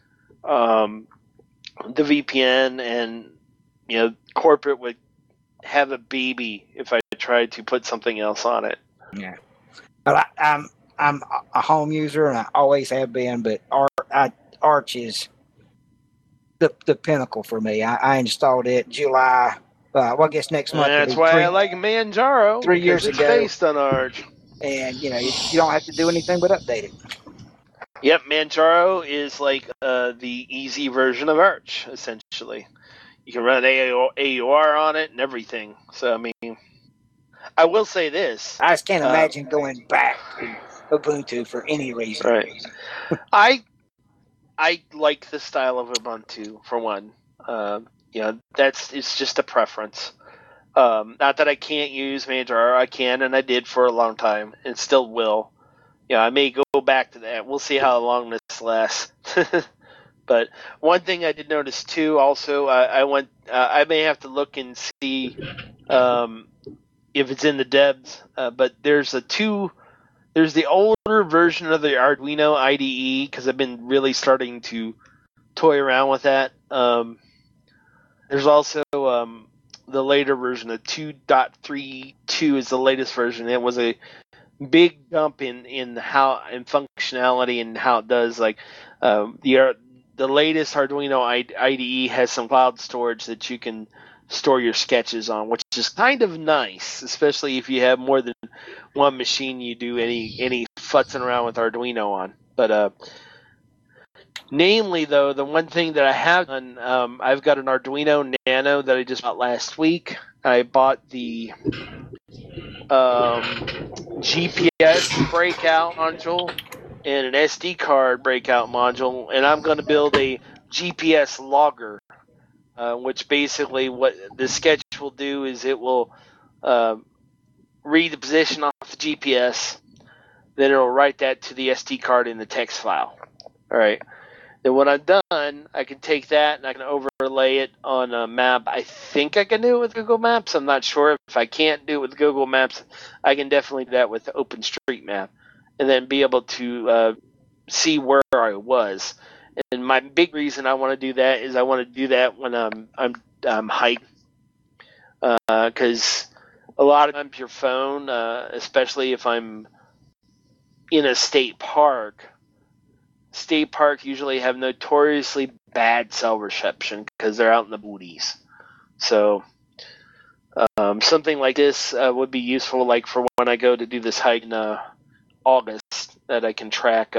Speaker 4: the VPN, and corporate would have a baby if I tried to put something else on it.
Speaker 3: Yeah, but I'm a home user, and I always have been. But Arch is the pinnacle for me. I installed it July. I guess next month.
Speaker 4: That's why I like Manjaro.
Speaker 3: 3 years
Speaker 4: it's
Speaker 3: ago,
Speaker 4: based on Arch.
Speaker 3: And you don't have to do anything but update it.
Speaker 4: Yep, Manjaro is like the easy version of Arch, essentially. You can run AUR on it and everything. So, I mean, I will say this.
Speaker 3: I just can't imagine going back to Ubuntu for any reason.
Speaker 4: Right. I like the style of Ubuntu, for one. It's just a preference. Not that I can't use Manjaro. I can, and I did for a long time, and still will. I may go back to that. We'll see how long this lasts. But one thing I did notice too, also, I may have to look and see if it's in the debs. But there's the older version of the Arduino IDE, because I've been really starting to toy around with that. There's also the later version of 2.32 is the latest version. It was a big jump in functionality and how it does. Like the latest Arduino IDE has some cloud storage that you can store your sketches on, which is kind of nice, especially if you have more than one machine you do any futzing around with Arduino on. But namely, though, the one thing that I have done, I've got an Arduino Nano that I just bought last week. I bought the GPS breakout module and an SD card breakout module, and I'm going to build a GPS logger, which basically what the sketch will do is it will read the position off the GPS, then it'll write that to the SD card in the text file. All right. Then when I'm done, I can take that and I can overlay it on a map. I think I can do it with Google Maps. I'm not sure. If I can't do it with Google Maps, I can definitely do that with OpenStreetMap, and then be able to see where I was. And my big reason I want to do that is I want to do that when I'm hiking, because a lot of times your phone, especially if I'm in a state park usually have notoriously bad cell reception because they're out in the booties. So something like this would be useful, like for when I go to do this hike in August, that I can track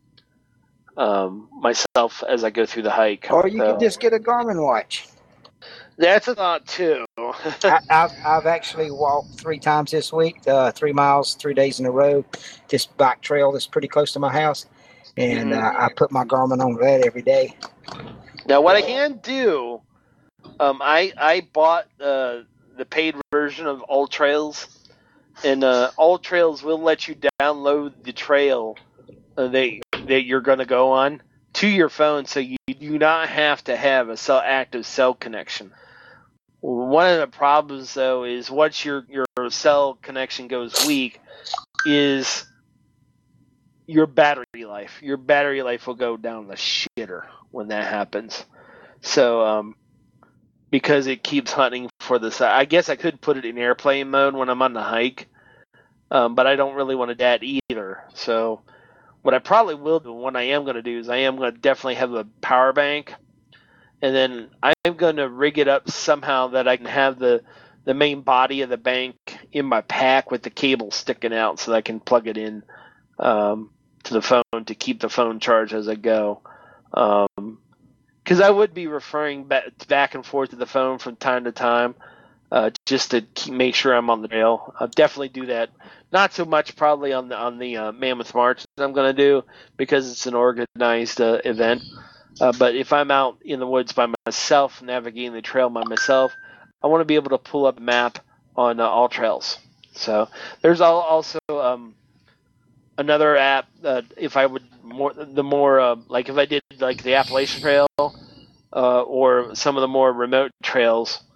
Speaker 4: myself as I go through the hike.
Speaker 3: Or you can just get a Garmin watch.
Speaker 4: That's a thought too.
Speaker 3: I've actually walked 3 times this week, 3 miles, 3 days in a row, this bike trail that's pretty close to my house. And I put my Garmin on that every day.
Speaker 4: Now, what I can do, I bought the paid version of AllTrails, and AllTrails will let you download the trail that you're going to go on to your phone, so you do not have to have a active cell connection. One of the problems, though, is once your cell connection goes weak, is your battery life. Your battery life will go down the shitter when that happens. So, because it keeps hunting for the side. I guess I could put it in airplane mode when I'm on the hike, but I don't really want to do that either. So, what I probably will do, what I am going to do, is I am going to definitely have a power bank, and then I'm going to rig it up somehow that I can have the main body of the bank in my pack with the cable sticking out, so that I can plug it in to the phone to keep the phone charged as I go. Because I would be referring back and forth to the phone from time to time, just to make sure I'm on the trail. I'll definitely do that. Not so much probably on the Mammoth March that I'm going to do, because it's an organized event. But if I'm out in the woods by myself, navigating the trail by myself, I want to be able to pull up a map on AllTrails. So there's also another app that if I would like if I did like the Appalachian Trail or some of the more remote trails,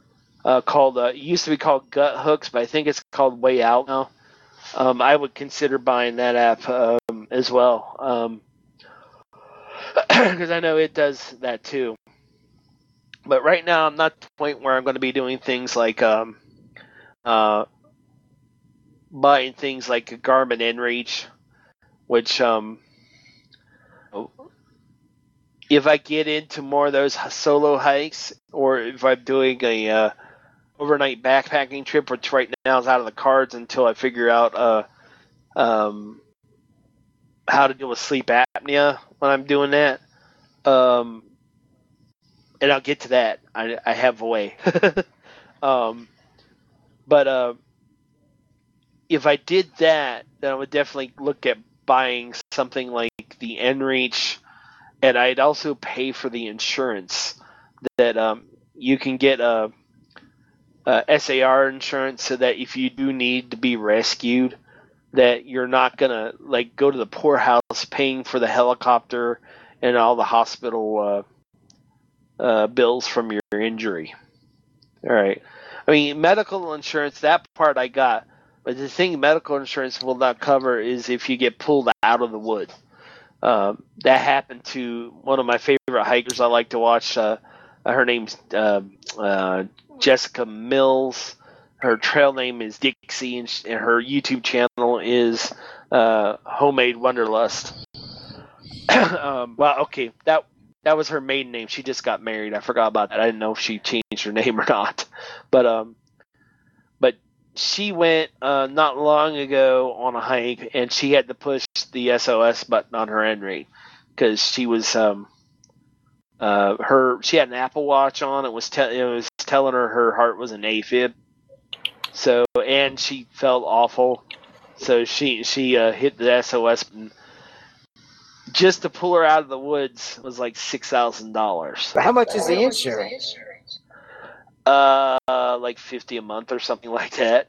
Speaker 4: called it used to be called Gut Hooks, but I think it's called Way Out now. I would consider buying that app as well, because I know it does that too. But right now, I'm not at the point where I'm going to be doing things like buying things like a Garmin inReach, which if I get into more of those solo hikes, or if I'm doing a overnight backpacking trip, which right now is out of the cards until I figure out how to deal with sleep apnea when I'm doing that. And I'll get to that. I have a way. But if I did that, then I would definitely look at buying something like the inReach, and I'd also pay for the insurance that you can get SAR insurance, so that if you do need to be rescued, that you're not gonna like go to the poorhouse paying for the helicopter and all the hospital bills from your injury. All right. I mean, medical insurance, that part I got. But the thing medical insurance will not cover is if you get pulled out of the wood. That happened to one of my favorite hikers I like to watch. Her name's Jessica Mills. Her trail name is Dixie, and her YouTube channel is Homemade Wanderlust. Well, okay, that was her maiden name. She just got married. I forgot about that. I didn't know if she changed her name or not. But she went not long ago on a hike, and she had to push the SOS button on her inReach because she was she had an Apple Watch on. It was telling her heart was an AFib. So, and she felt awful. So she hit the SOS button. Just to pull her out of the woods was like $6,000.
Speaker 3: How much is the insurance?
Speaker 4: Like $50 a month or something like that.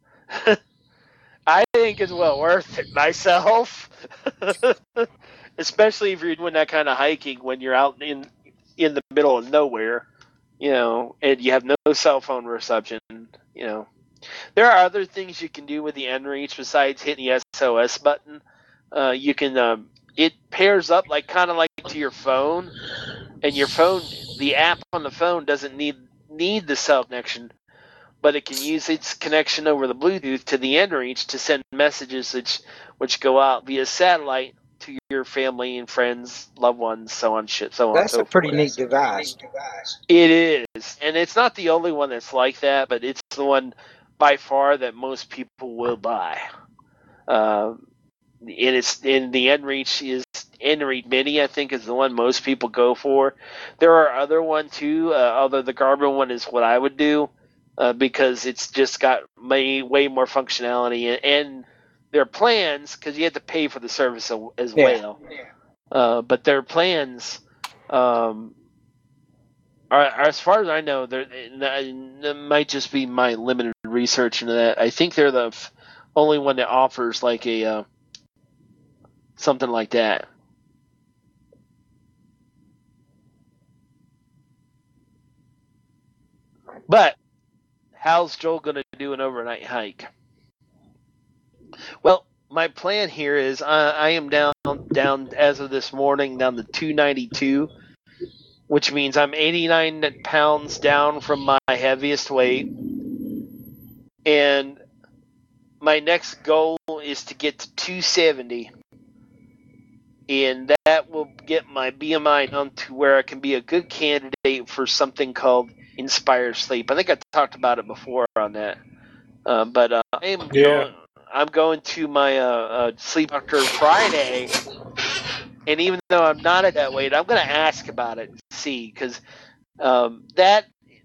Speaker 4: I think it's well worth it myself. Especially if you're doing that kind of hiking when you're out in the middle of nowhere, and you have no cell phone reception, There are other things you can do with the inReach besides hitting the SOS button. You can it pairs up kind of like to your phone, and your phone, the app on the phone doesn't need the cell connection, but it can use its connection over the Bluetooth to the inReach to send messages which go out via satellite to your family and friends, loved ones, so on.
Speaker 3: That's a pretty neat device.
Speaker 4: It is, and it's not the only one that's like that, but it's the one by far that most people will buy. And the inReach is inReach Mini, I think, is the one most people go for. There are other ones too, although the Garmin one is what I would do because it's just got way more functionality, and their plans, because you have to pay for the service as well. But their plans are, as far as I know, that might just be my limited research into that. I think they're the only one that offers like a something like that. But how's Joel going to do an overnight hike? Well, my plan here is I am down as of this morning down to 292, which means I'm 89 pounds down from my heaviest weight. And my next goal is to get to 270. And that will get my BMI down to where I can be a good candidate for something called Inspire Sleep. I think I talked about it before on that. But I'm going to my sleep doctor Friday. And even though I'm not at that weight, I'm going to ask about it and see. Because that...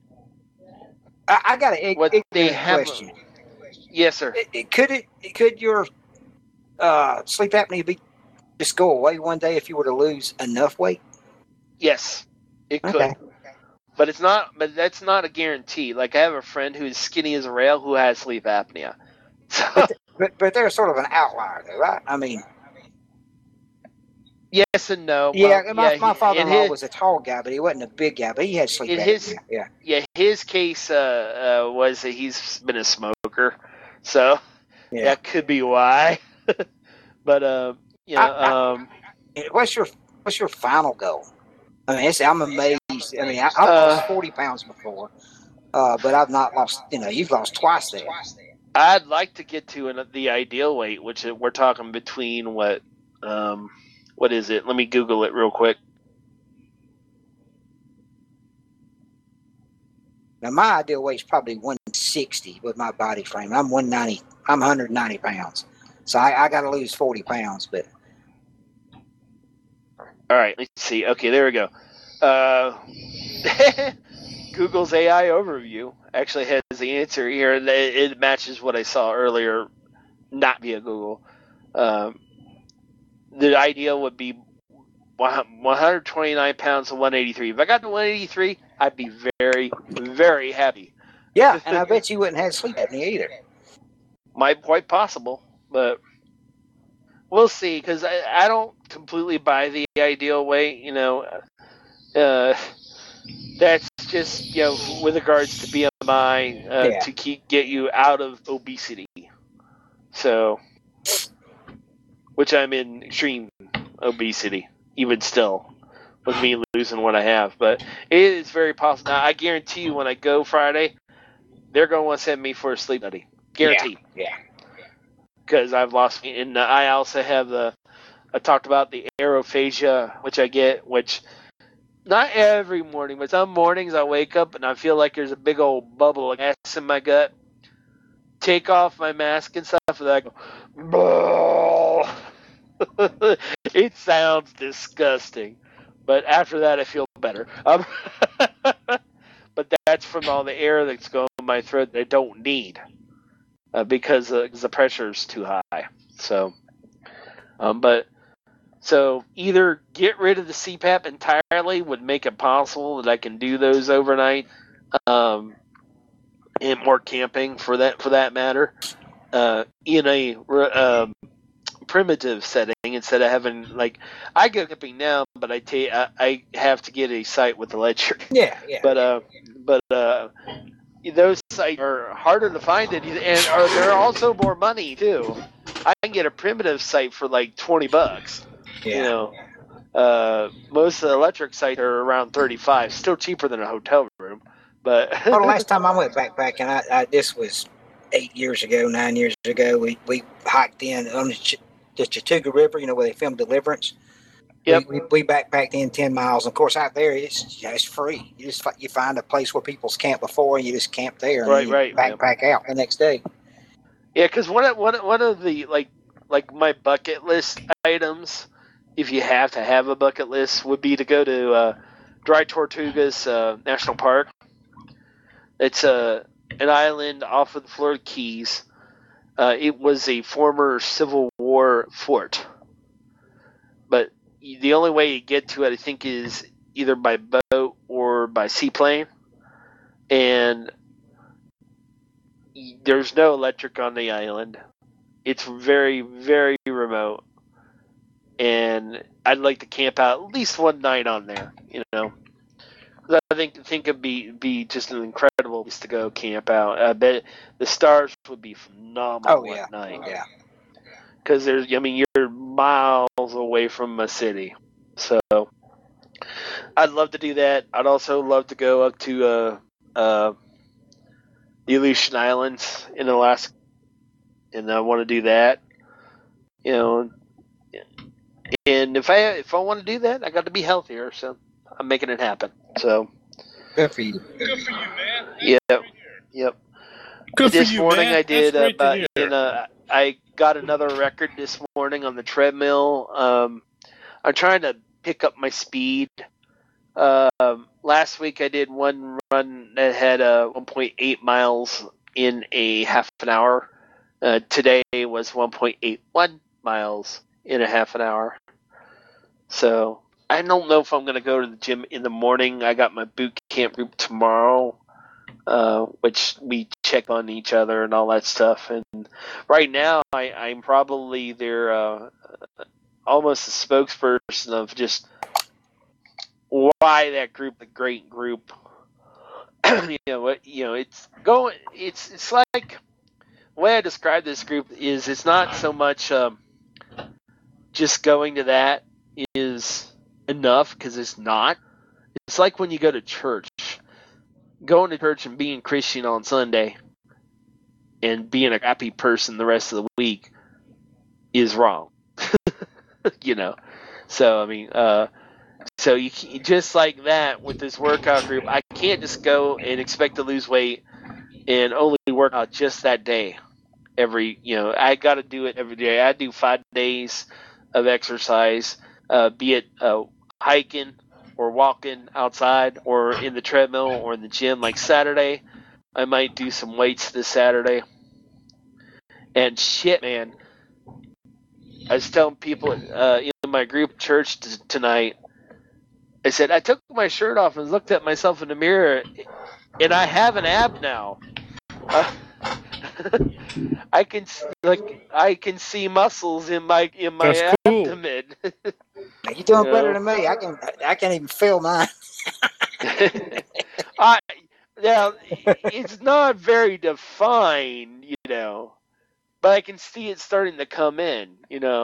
Speaker 3: I got a question.
Speaker 4: Yes, sir.
Speaker 3: Could your sleep apnea just go away one day if you were to lose enough weight?
Speaker 4: Yes, it could.
Speaker 3: Okay.
Speaker 4: But it's not. But that's not a guarantee. Like I have a friend who's skinny as a rail who has sleep apnea. So,
Speaker 3: but they're sort of an outlier, though, right? I mean,
Speaker 4: Yes and no.
Speaker 3: Yeah,
Speaker 4: Well,
Speaker 3: my
Speaker 4: in
Speaker 3: father-in-law
Speaker 4: his,
Speaker 3: was a tall guy, but he wasn't a big guy. But he had sleep
Speaker 4: in
Speaker 3: apnea.
Speaker 4: his
Speaker 3: Yeah,
Speaker 4: his case was that he's been a smoker, so
Speaker 3: yeah.
Speaker 4: that could be why. But you know,
Speaker 3: What's your final goal? I mean, I'm amazed. I mean, I've lost 40 pounds before, but I've not lost. You've lost twice there.
Speaker 4: I'd like to get to the ideal weight, which we're talking between what is it? Let me Google it real quick.
Speaker 3: Now, my ideal weight is probably 160 with my body frame. I'm 190. I'm 190 pounds, so I got to lose 40 pounds. But
Speaker 4: all right, let's see. Okay, there we go. Google's AI overview actually has the answer here. It matches what I saw earlier, not via Google. The ideal would be 129 pounds to 183. If I got to 183, I'd be very, very happy.
Speaker 3: yeah, and I bet you wouldn't have sleep apnea either.
Speaker 4: Might quite possible, but we'll see. Because I don't completely buy the ideal weight. That's just with regards to BMI to get you out of obesity. So, which I'm in extreme obesity, even still, with me losing what I have. But it is very possible. Now, I guarantee you, when I go Friday, they're going to want to send me for a sleep study. Guaranteed.
Speaker 3: Yeah.
Speaker 4: Because I've lost. And I also have I talked about the aerophagia, which I get, which not every morning, but some mornings I wake up and I feel like there's a big old bubble of gas in my gut. Take off my mask and stuff, and I go, it sounds disgusting, but after that I feel better. But that's from all the air that's going in my throat that I don't need because the pressure is too high. So, so either get rid of the CPAP entirely would make it possible that I can do those overnight, and more camping for that matter, in a primitive setting instead of having I go camping now, but I have to get a site with electric.
Speaker 3: Yeah.
Speaker 4: But those sites are harder to find, and they're also more money too. I can get a primitive site for like $20.
Speaker 3: Yeah.
Speaker 4: Most of the electric sites are around $35, still cheaper than a hotel room. But
Speaker 3: Well, the last time I went backpacking, I this was 9 years ago. We hiked in on the Chattooga River, where they filmed Deliverance.
Speaker 4: Yep.
Speaker 3: We backpacked in 10 miles. Of course, out there it's free. You find a place where people's camped before, and you just camp there. And
Speaker 4: Right.
Speaker 3: Backpack out the next day.
Speaker 4: Yeah, because one of the like my bucket list items, if you have to have a bucket list, would be to go to Dry Tortugas National Park. It's an island off of the Florida Keys. It was a former Civil War fort, but the only way you get to it, I think, is either by boat or by seaplane, and there's no electric on the island. It's very, very remote, and I'd like to camp out at least one night on there. I think it'd be just an incredible place to go camp out. I bet the stars would be phenomenal at night.
Speaker 3: Yeah.
Speaker 4: Because you're miles away from a city, so I'd love to do that. I'd also love to go up to the Aleutian Islands in Alaska, and I want to do that. And if I want to do that, I got to be healthier, so I'm making it happen. So
Speaker 3: Good for you.
Speaker 2: Good for you, man.
Speaker 4: Yep.
Speaker 1: Good
Speaker 4: This
Speaker 1: for you,
Speaker 4: morning
Speaker 1: man.
Speaker 4: I did
Speaker 1: That's great to hear.
Speaker 4: I got another record this morning on the treadmill. I'm trying to pick up my speed. Last week I did one run that had 1.8 miles in a half an hour. Today was 1.81 miles in a half an hour. So I don't know if I'm going to go to the gym in the morning. I got my boot camp group tomorrow, which we check on each other and all that stuff. And right now I'm probably their almost a spokesperson of just why that group, a great group. It's like the way I describe this group is it's not so much just going to that is enough, because it's not. It's like when you go to church. Going to church and being Christian on Sunday and being a happy person the rest of the week is wrong. So I mean, so you just like that with this workout group. I can't just go and expect to lose weight and only work out just that day. I got to do it every day. I do 5 days of exercise, be it hiking or walking outside or in the treadmill or in the gym. Like Saturday, I might do some weights this Saturday. And shit, man, I was telling people in my group church tonight, I said, I took my shirt off and looked at myself in the mirror, and I have an ab now. I can see muscles in my
Speaker 1: That's cool.
Speaker 4: abdomen.
Speaker 3: You're doing better than me. I can't even feel mine.
Speaker 4: Now it's not very defined, but I can see it starting to come in,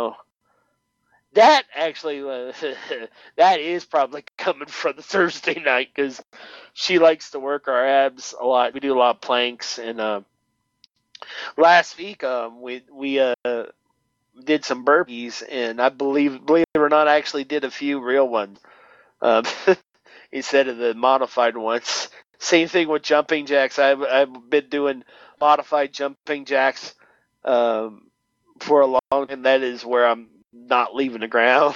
Speaker 4: That actually, that is probably coming from the Thursday night, because she likes to work our abs a lot. We do a lot of planks, and last week we did some burpees, and I believe it or not, I actually did a few real ones instead of the modified ones. Same thing with jumping jacks. I've been doing modified jumping jacks for a long time, and that is where I'm not leaving the ground.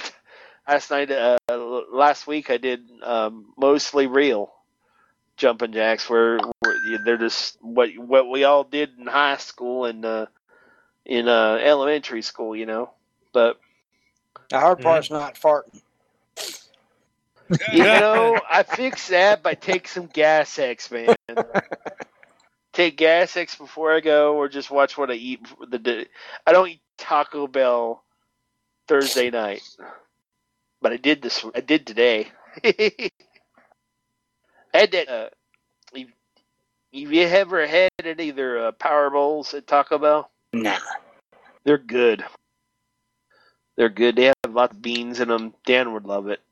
Speaker 4: Last week I did mostly real jumping jacks, where they're just what we all did in high school and in elementary school, But
Speaker 3: The hard part's not farting.
Speaker 4: I fix that by taking some Gas X, man. Take Gas X before I go, or just watch what I eat. I don't eat Taco Bell Thursday night, but I did today. I had that. Have you ever had any of their Power Bowls at Taco Bell?
Speaker 3: Nah.
Speaker 4: They're good. They're good. They have lots of beans in them. Dan would love it.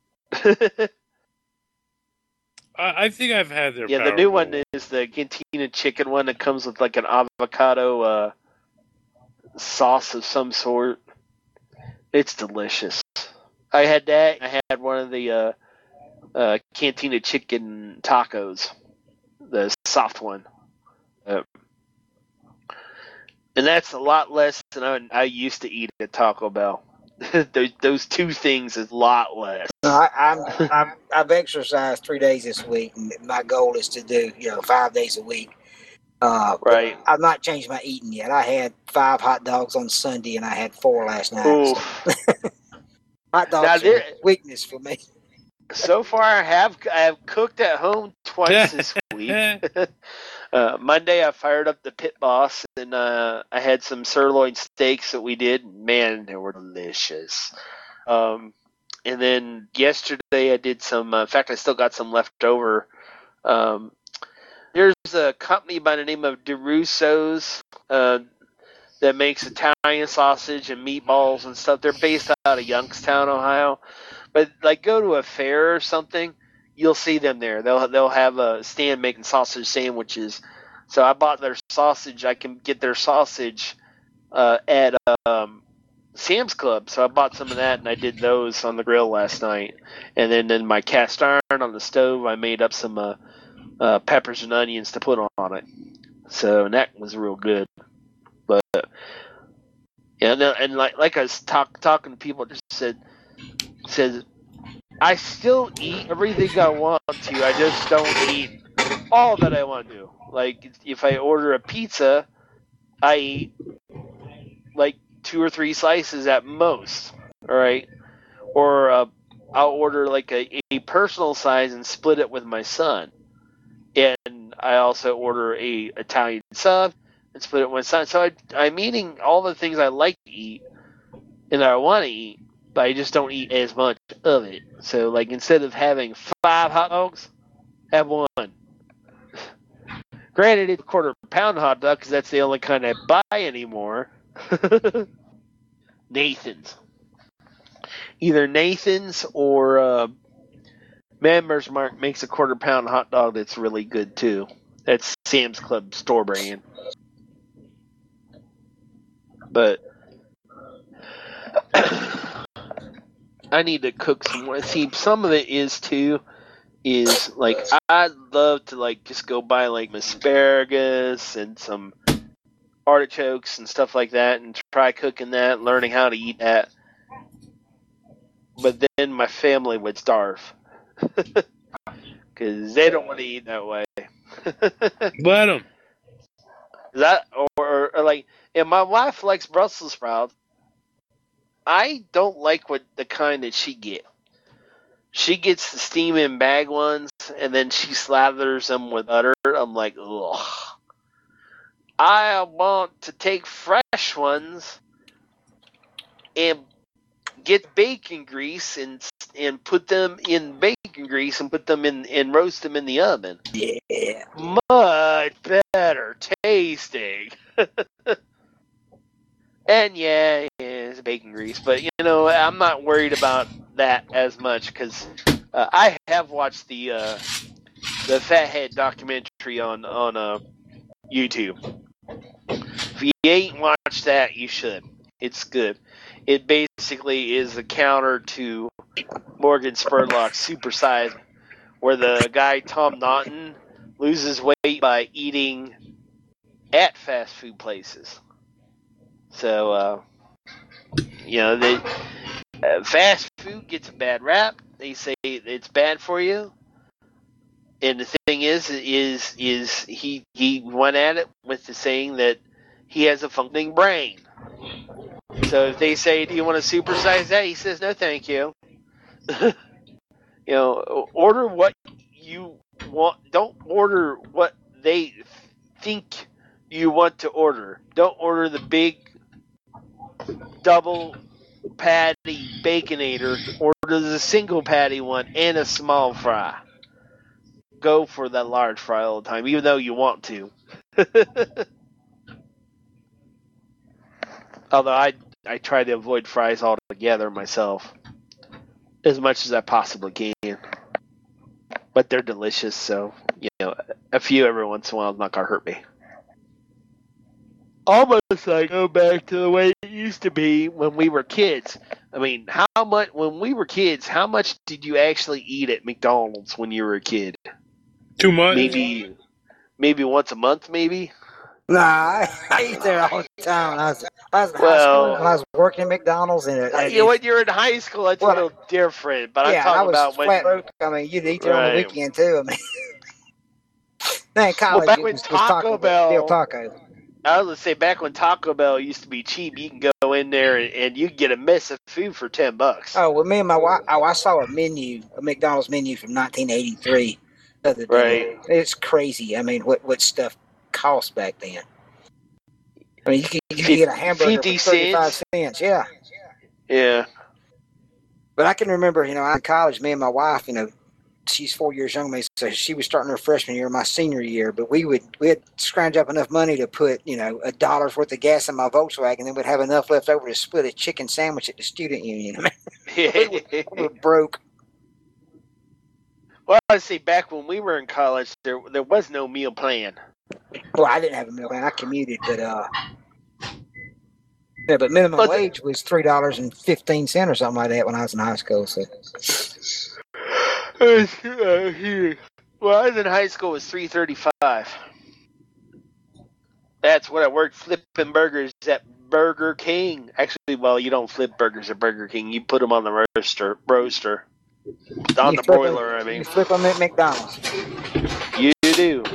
Speaker 1: I think I've had their.
Speaker 4: Yeah,
Speaker 1: Power
Speaker 4: the new
Speaker 1: Bowl.
Speaker 4: one is the Cantina chicken one that comes with like an avocado sauce of some sort. It's delicious. I had that. I had one of the Cantina chicken tacos, the soft one. And that's a lot less than I used to eat at Taco Bell. Those two things is a lot less.
Speaker 3: No, I've exercised 3 days this week, and my goal is to do 5 days a week.
Speaker 4: Right.
Speaker 3: I've not changed my eating yet. I had 5 hot dogs on Sunday, and I had 4 last night. So. Hot dogs are a weakness for me.
Speaker 4: So far, I have cooked at home twice this week. Monday, I fired up the Pit Boss, and I had some sirloin steaks that we did. Man, they were delicious. And then yesterday, I did some. In fact, I still got some left over. There's a company by the name of DeRusso's that makes Italian sausage and meatballs and stuff. They're based out of Youngstown, Ohio. But like, go to a fair or something, you'll see them there. They'll have a stand making sausage sandwiches. So I bought their sausage. I can get their sausage at Sam's Club. So I bought some of that, and I did those on the grill last night. And then in my cast iron on the stove, I made up some peppers and onions to put on it. So that was real good. But yeah, and like I was talking to people, just says I still eat everything I want to. I just don't eat all that I want to. Like, if I order a pizza, I eat like 2 or 3 slices at most. All right, or I'll order like a personal size and split it with my son. And I also order a Italian sub and split it with my son. So I'm eating all the things I like to eat and that I want to eat. but I just don't eat as much of it. So, like, instead of having 5 hot dogs, have 1. Granted, it's a quarter-pound hot dog because that's the only kind I buy anymore. Nathan's. Either Nathan's or Members Mark makes a quarter-pound hot dog that's really good, too. That's Sam's Club store brand. But I need to cook some more. See, some of it is, too, is, like, I'd love to, like, just go buy, like, asparagus and some artichokes and stuff like that and try cooking that, learning how to eat that. But then my family would starve. Because they don't want to eat that way.
Speaker 1: Let them.
Speaker 4: That, or like, and my wife likes Brussels sprouts. I don't like the kind that she gets. She gets the steam in bag ones, and then she slathers them with butter. I'm like, ugh. I want to take fresh ones and get bacon grease and put them in bacon grease and put them in and roast them in the oven.
Speaker 3: Yeah.
Speaker 4: Much better tasting. And yeah, it's bacon grease, but I'm not worried about that as much because I have watched the Fathead documentary on YouTube. If you ain't watched that, you should. It's good. It basically is a counter to Morgan Spurlock's Super Size, where the guy Tom Naughton loses weight by eating at fast food places. So, fast food gets a bad rap. They say it's bad for you. And the thing is he went at it with the saying that he has a functioning brain. So if they say, do you want to supersize that? He says, no, thank you. Order what you want. Don't order what they think you want to order. Don't order the big double patty Baconator. Order the single patty one and a small fry. Go for that large fry all the time, even though you want to. Although I try to avoid fries altogether myself, as much as I possibly can. But they're delicious, so a few every once in a while is not gonna hurt me. Almost like go back to the way it used to be when we were kids. I mean, when we were kids, how much did you actually eat at McDonald's when you were a kid?
Speaker 1: Too much?
Speaker 4: Maybe once a month, maybe?
Speaker 3: Nah, I eat there all the time. When I was in high school, when I was working at McDonald's. And
Speaker 4: when you're in high school, that's a little different. But I'm talking about when...
Speaker 3: Broke. I mean, you'd eat there on the weekend, too. I mean, then in college,
Speaker 4: back when Taco Bell...
Speaker 3: Taco.
Speaker 4: I was going to say, back when Taco Bell used to be cheap, you can go in there and you can get a mess of food for $10.
Speaker 3: Oh, well, me and my wife, I saw a McDonald's menu from 1983 the other day.
Speaker 4: Right.
Speaker 3: It's crazy. I mean, what stuff cost back then. I mean, you can get a hamburger for 35 cents. Yeah.
Speaker 4: Yeah.
Speaker 3: But I can remember, I'm in college, me and my wife, she's 4 years younger than me, so she was starting her freshman year, my senior year. But we had scrounged up enough money to put, $1 worth of gas in my Volkswagen, and then we'd have enough left over to split a chicken sandwich at the student union. we were broke.
Speaker 4: Well, I see. Back when we were in college, there was no meal plan.
Speaker 3: Well, I didn't have a meal plan. I commuted, but but minimum wage was $3.15 or something like that when I was in high school. So.
Speaker 4: Well, I was in high school, it was $3.35. That's what I worked flipping burgers at Burger King. Actually, well, you don't flip burgers at Burger King. You put them on the roaster. On the broiler, I mean.
Speaker 3: You flip them at McDonald's.
Speaker 4: You do.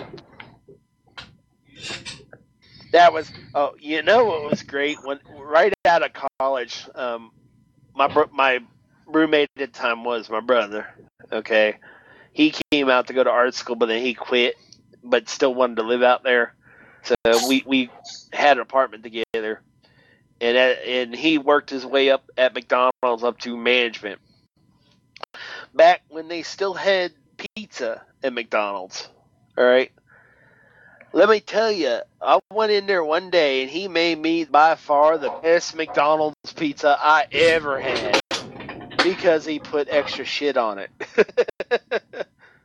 Speaker 4: That was, what was great? When right out of college, my roommate at the time was my brother. Okay, he came out to go to art school, but then he quit, but still wanted to live out there. So we had an apartment together, and he worked his way up at McDonald's up to management. Back when they still had pizza at McDonald's, all right. Let me tell you, I went in there one day and he made me by far the best McDonald's pizza I ever had because he put extra shit on it. And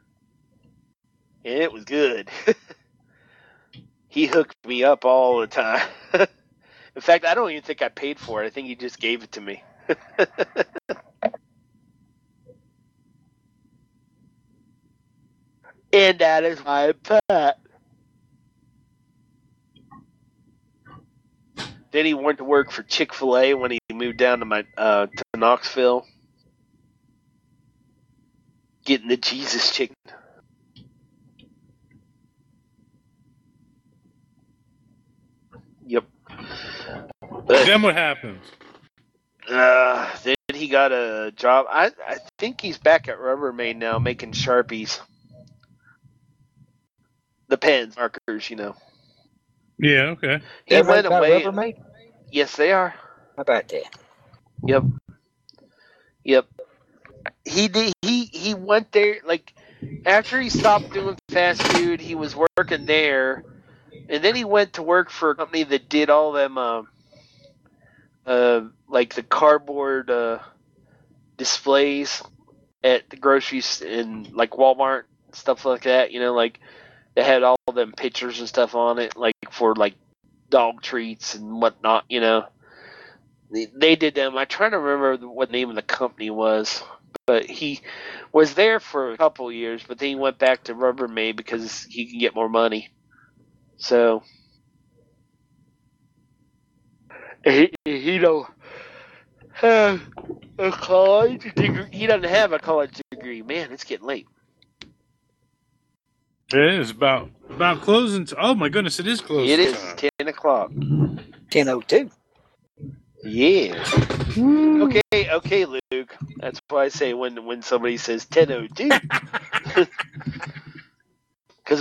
Speaker 4: it was good. He hooked me up all the time. In fact, I don't even think I paid for it. I think he just gave it to me. And that is my pet. Then he went to work for Chick-fil-A when he moved down to Knoxville. Getting the Jesus chicken. Yep.
Speaker 1: Then what happened?
Speaker 4: Then he got a job. I think he's back at Rubbermaid now making Sharpies. The pens, markers, you know.
Speaker 1: Yeah, okay.
Speaker 4: He went away.
Speaker 3: Rubbermaid?
Speaker 4: Yes, they are.
Speaker 3: How about that?
Speaker 4: Yep. He went there, like, after he stopped doing fast food, he was working there, and then he went to work for a company that did all them, like the cardboard displays at the groceries and like Walmart, stuff like that, you know, like they had all them pictures and stuff on it, like for like dog treats and whatnot, you know. They did them. I try to remember what the name of the company was, but he was there for a couple of years, but then he went back to Rubbermaid because he can get more money. So he don't have a college degree. He doesn't have a college degree. Man, it's getting late.
Speaker 1: It is about closing. Oh my goodness, it is closing.
Speaker 4: It is
Speaker 1: time.
Speaker 4: 10 o'clock.
Speaker 3: 10:02.
Speaker 4: Yeah. Okay, Luke. That's why I say when somebody says 10:02, because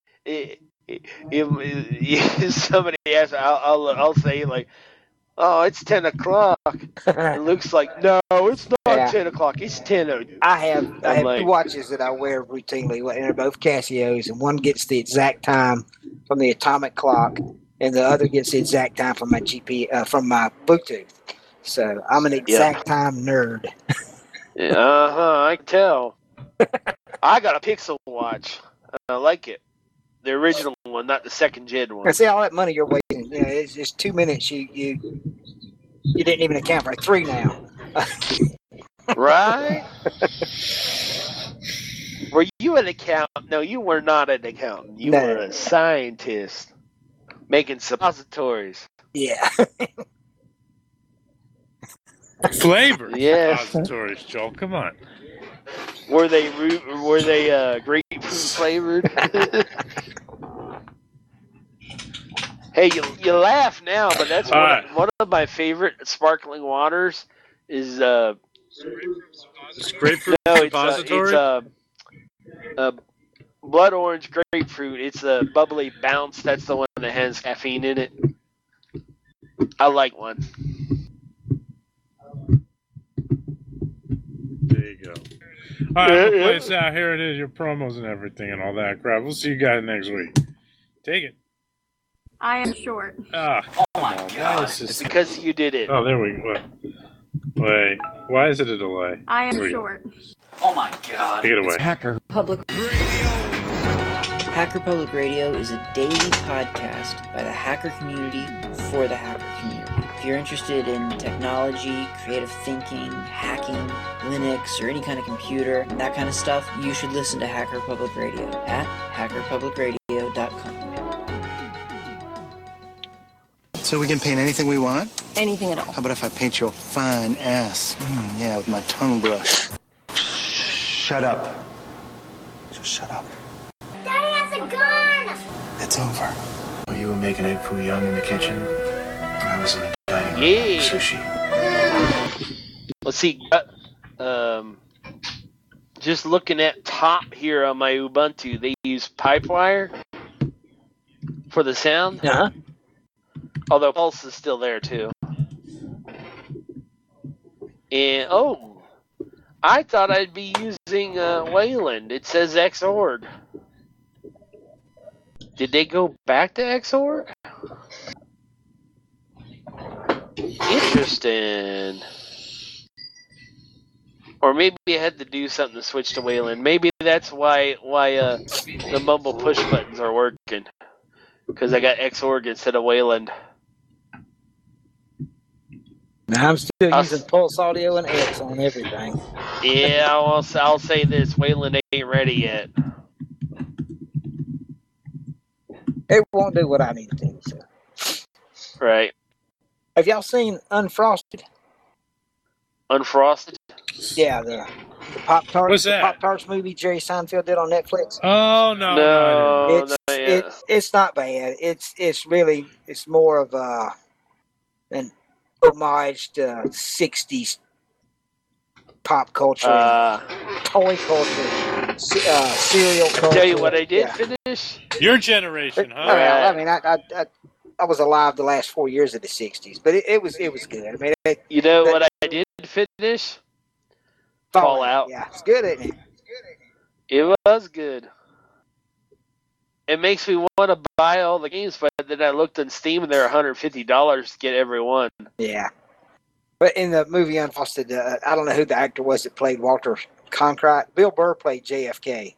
Speaker 4: if somebody asks, I'll say like, oh, it's 10 o'clock. And Luke's like, no, it's not 10 o'clock. It's 10:02.
Speaker 3: I have
Speaker 4: like,
Speaker 3: two watches that I wear routinely, and they're both Casios, and one gets the exact time from the atomic clock, and the other gets the exact time from my from my Bluetooth. So I'm an exact time nerd.
Speaker 4: I can tell. I got a Pixel watch. I like it. The original one, not the second gen one.
Speaker 3: I see all that money you're wasting. You know, it's just 2 minutes. You didn't even account for 3 now.
Speaker 4: Right? Were you an accountant? No, you were not an accountant. You were a scientist making suppositories.
Speaker 3: Yeah.
Speaker 1: Flavored
Speaker 4: Yes.
Speaker 1: suppositories, Joel. Come on.
Speaker 4: Were they grapefruit flavored? Hey, you laugh now, but that's one of my favorite sparkling waters is
Speaker 1: Grapefruit suppository?
Speaker 4: It's blood orange grapefruit. It's a bubbly bounce. That's the one that has caffeine in it. I like one.
Speaker 1: There you go. All right, we'll play us out. Here it is, your promos and everything and all that crap. We'll see you guys next week. Take it.
Speaker 8: I am short.
Speaker 1: Oh my God.
Speaker 4: It's because you did it.
Speaker 1: Oh, there we go. Wait, why is it a delay?
Speaker 8: I am short.
Speaker 5: Oh my God.
Speaker 1: Take it away.
Speaker 6: Hacker
Speaker 9: Public Hacker Public Radio is a daily podcast by the hacker community for the hacker community. If you're interested in technology, creative thinking, hacking, Linux, or any kind of computer, that kind of stuff, you should listen to Hacker Public Radio at hackerpublicradio.com.
Speaker 7: So we can paint anything we want?
Speaker 8: Anything at all.
Speaker 7: How about if I paint you a fine ass? Yeah, with my tongue brush. Shut up. Just shut up.
Speaker 8: Daddy has a gun!
Speaker 7: It's over. You were making egg foo young in the kitchen. I was in the dining room.
Speaker 4: Yeah.
Speaker 7: Sushi.
Speaker 4: Let's see. Just looking at top here on my Ubuntu, they use Pipewire for the sound.
Speaker 3: Uh-huh.
Speaker 4: Although Pulse is still there too. And I thought I'd be using Wayland. It says Xorg. Did they go back to Xorg? Interesting. Or maybe I had to do something to switch to Wayland. Maybe that's why the mumble push buttons are working. Because I got Xorg instead of Wayland.
Speaker 3: Now I'm still using Pulse Audio and X on everything.
Speaker 4: Yeah, I'll say this: Wayland ain't ready yet.
Speaker 3: It won't do what I need to do. So.
Speaker 4: Right.
Speaker 3: Have y'all seen Unfrosted?
Speaker 4: Unfrosted?
Speaker 3: Yeah, the Pop-Tarts.
Speaker 1: What's that?
Speaker 3: The Pop-Tarts movie Jerry Seinfeld did on Netflix.
Speaker 1: Oh no!
Speaker 3: It's not bad. It's more of an homage to 60s pop culture, toy culture, cereal culture.
Speaker 4: Tell you what I did finish?
Speaker 1: Your generation, huh?
Speaker 3: Well, I mean, I was alive the last 4 years of the 60s, but it was good. I mean,
Speaker 4: you know what I did finish? Fallout.
Speaker 3: Yeah, it's good, isn't it?
Speaker 4: It was good. It makes me want to buy all the games, but then I looked on Steam and they're $150 to get every one.
Speaker 3: Yeah. But in the movie Unfrosted, I don't know who the actor was that played Walter Cronkite. Bill Burr played JFK.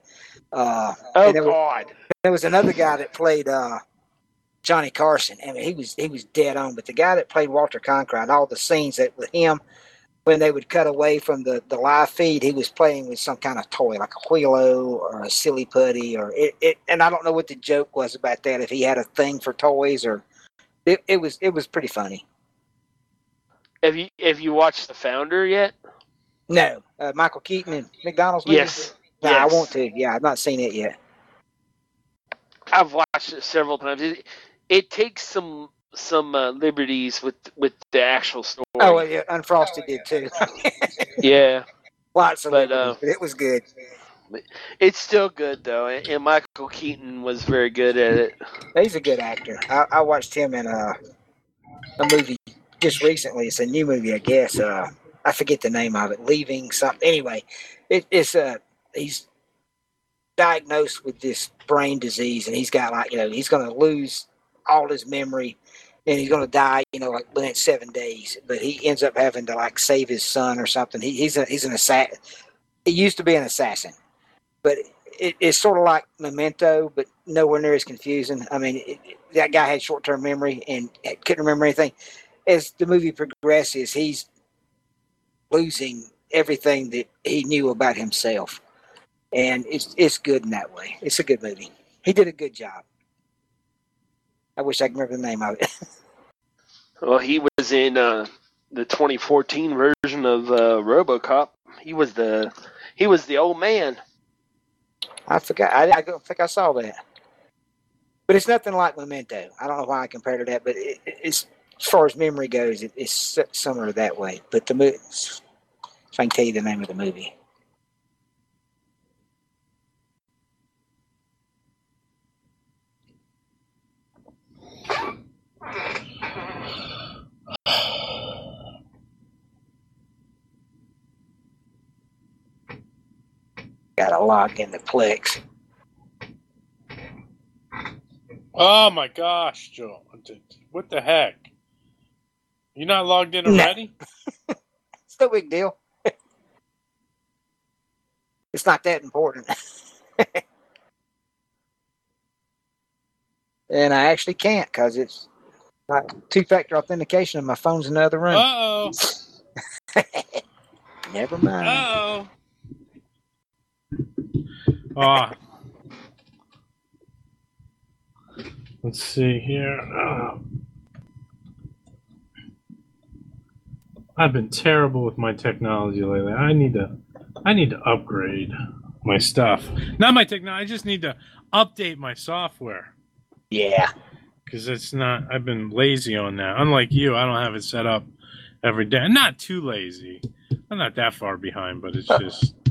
Speaker 4: God.
Speaker 3: There was another guy that played Johnny Carson. I mean, he was dead on. But the guy that played Walter Cronkite, all the scenes that with him, when they would cut away from the live feed, he was playing with some kind of toy, like a Wheelo or a Silly Putty, or it. And I don't know what the joke was about that. If he had a thing for toys, or it was pretty funny.
Speaker 4: Have you watched The Founder yet?
Speaker 3: No, Michael Keaton and McDonald's movie?
Speaker 4: Yes.
Speaker 3: No,
Speaker 4: yes.
Speaker 3: I want to. Yeah, I've not seen it yet.
Speaker 4: I've watched it several times. It takes some liberties with the actual story.
Speaker 3: Oh, well, yeah, Unfrosted did too.
Speaker 4: Yeah.
Speaker 3: Lots of liberties, but it was good.
Speaker 4: It's still good though, and Michael Keaton was very good at it.
Speaker 3: He's a good actor. I watched him in a movie just recently. It's a new movie, I guess. I forget the name of it. Leaving something. Anyway, it's he's diagnosed with this brain disease, and he's got he's going to lose all his memory, and he's going to die. Like within 7 days. But he ends up having to save his son or something. He's an assassin. He used to be an assassin, but it's sort of like Memento, but nowhere near as confusing. I mean, that guy had short-term memory and couldn't remember anything. As the movie progresses, he's losing everything that he knew about himself. And it's good in that way. It's a good movie. He did a good job. I wish I could remember the name of it.
Speaker 4: Well, he was in the 2014 version of RoboCop. He was the old man.
Speaker 3: I forgot. I don't think I saw that. But it's nothing like Memento. I don't know why I compared to that, but it's as far as memory goes, it's similar that way. But the movie, if I can tell you the name of the movie. Got to log into Plex.
Speaker 1: Oh my gosh, Joe! What the heck? You not logged in already?
Speaker 3: No. It's no big deal. It's not that important. And I actually can't because it's like two-factor authentication and my phone's in the other room.
Speaker 1: Uh-oh.
Speaker 3: Never mind.
Speaker 1: Uh-oh. Let's see here. I've been terrible with my technology lately. I need to upgrade my stuff. Not my technology. I just need to update my software.
Speaker 3: Yeah.
Speaker 1: Because it's not. I've been lazy on that. Unlike you, I don't have it set up every day. I'm not too lazy. I'm not that far behind, but it's just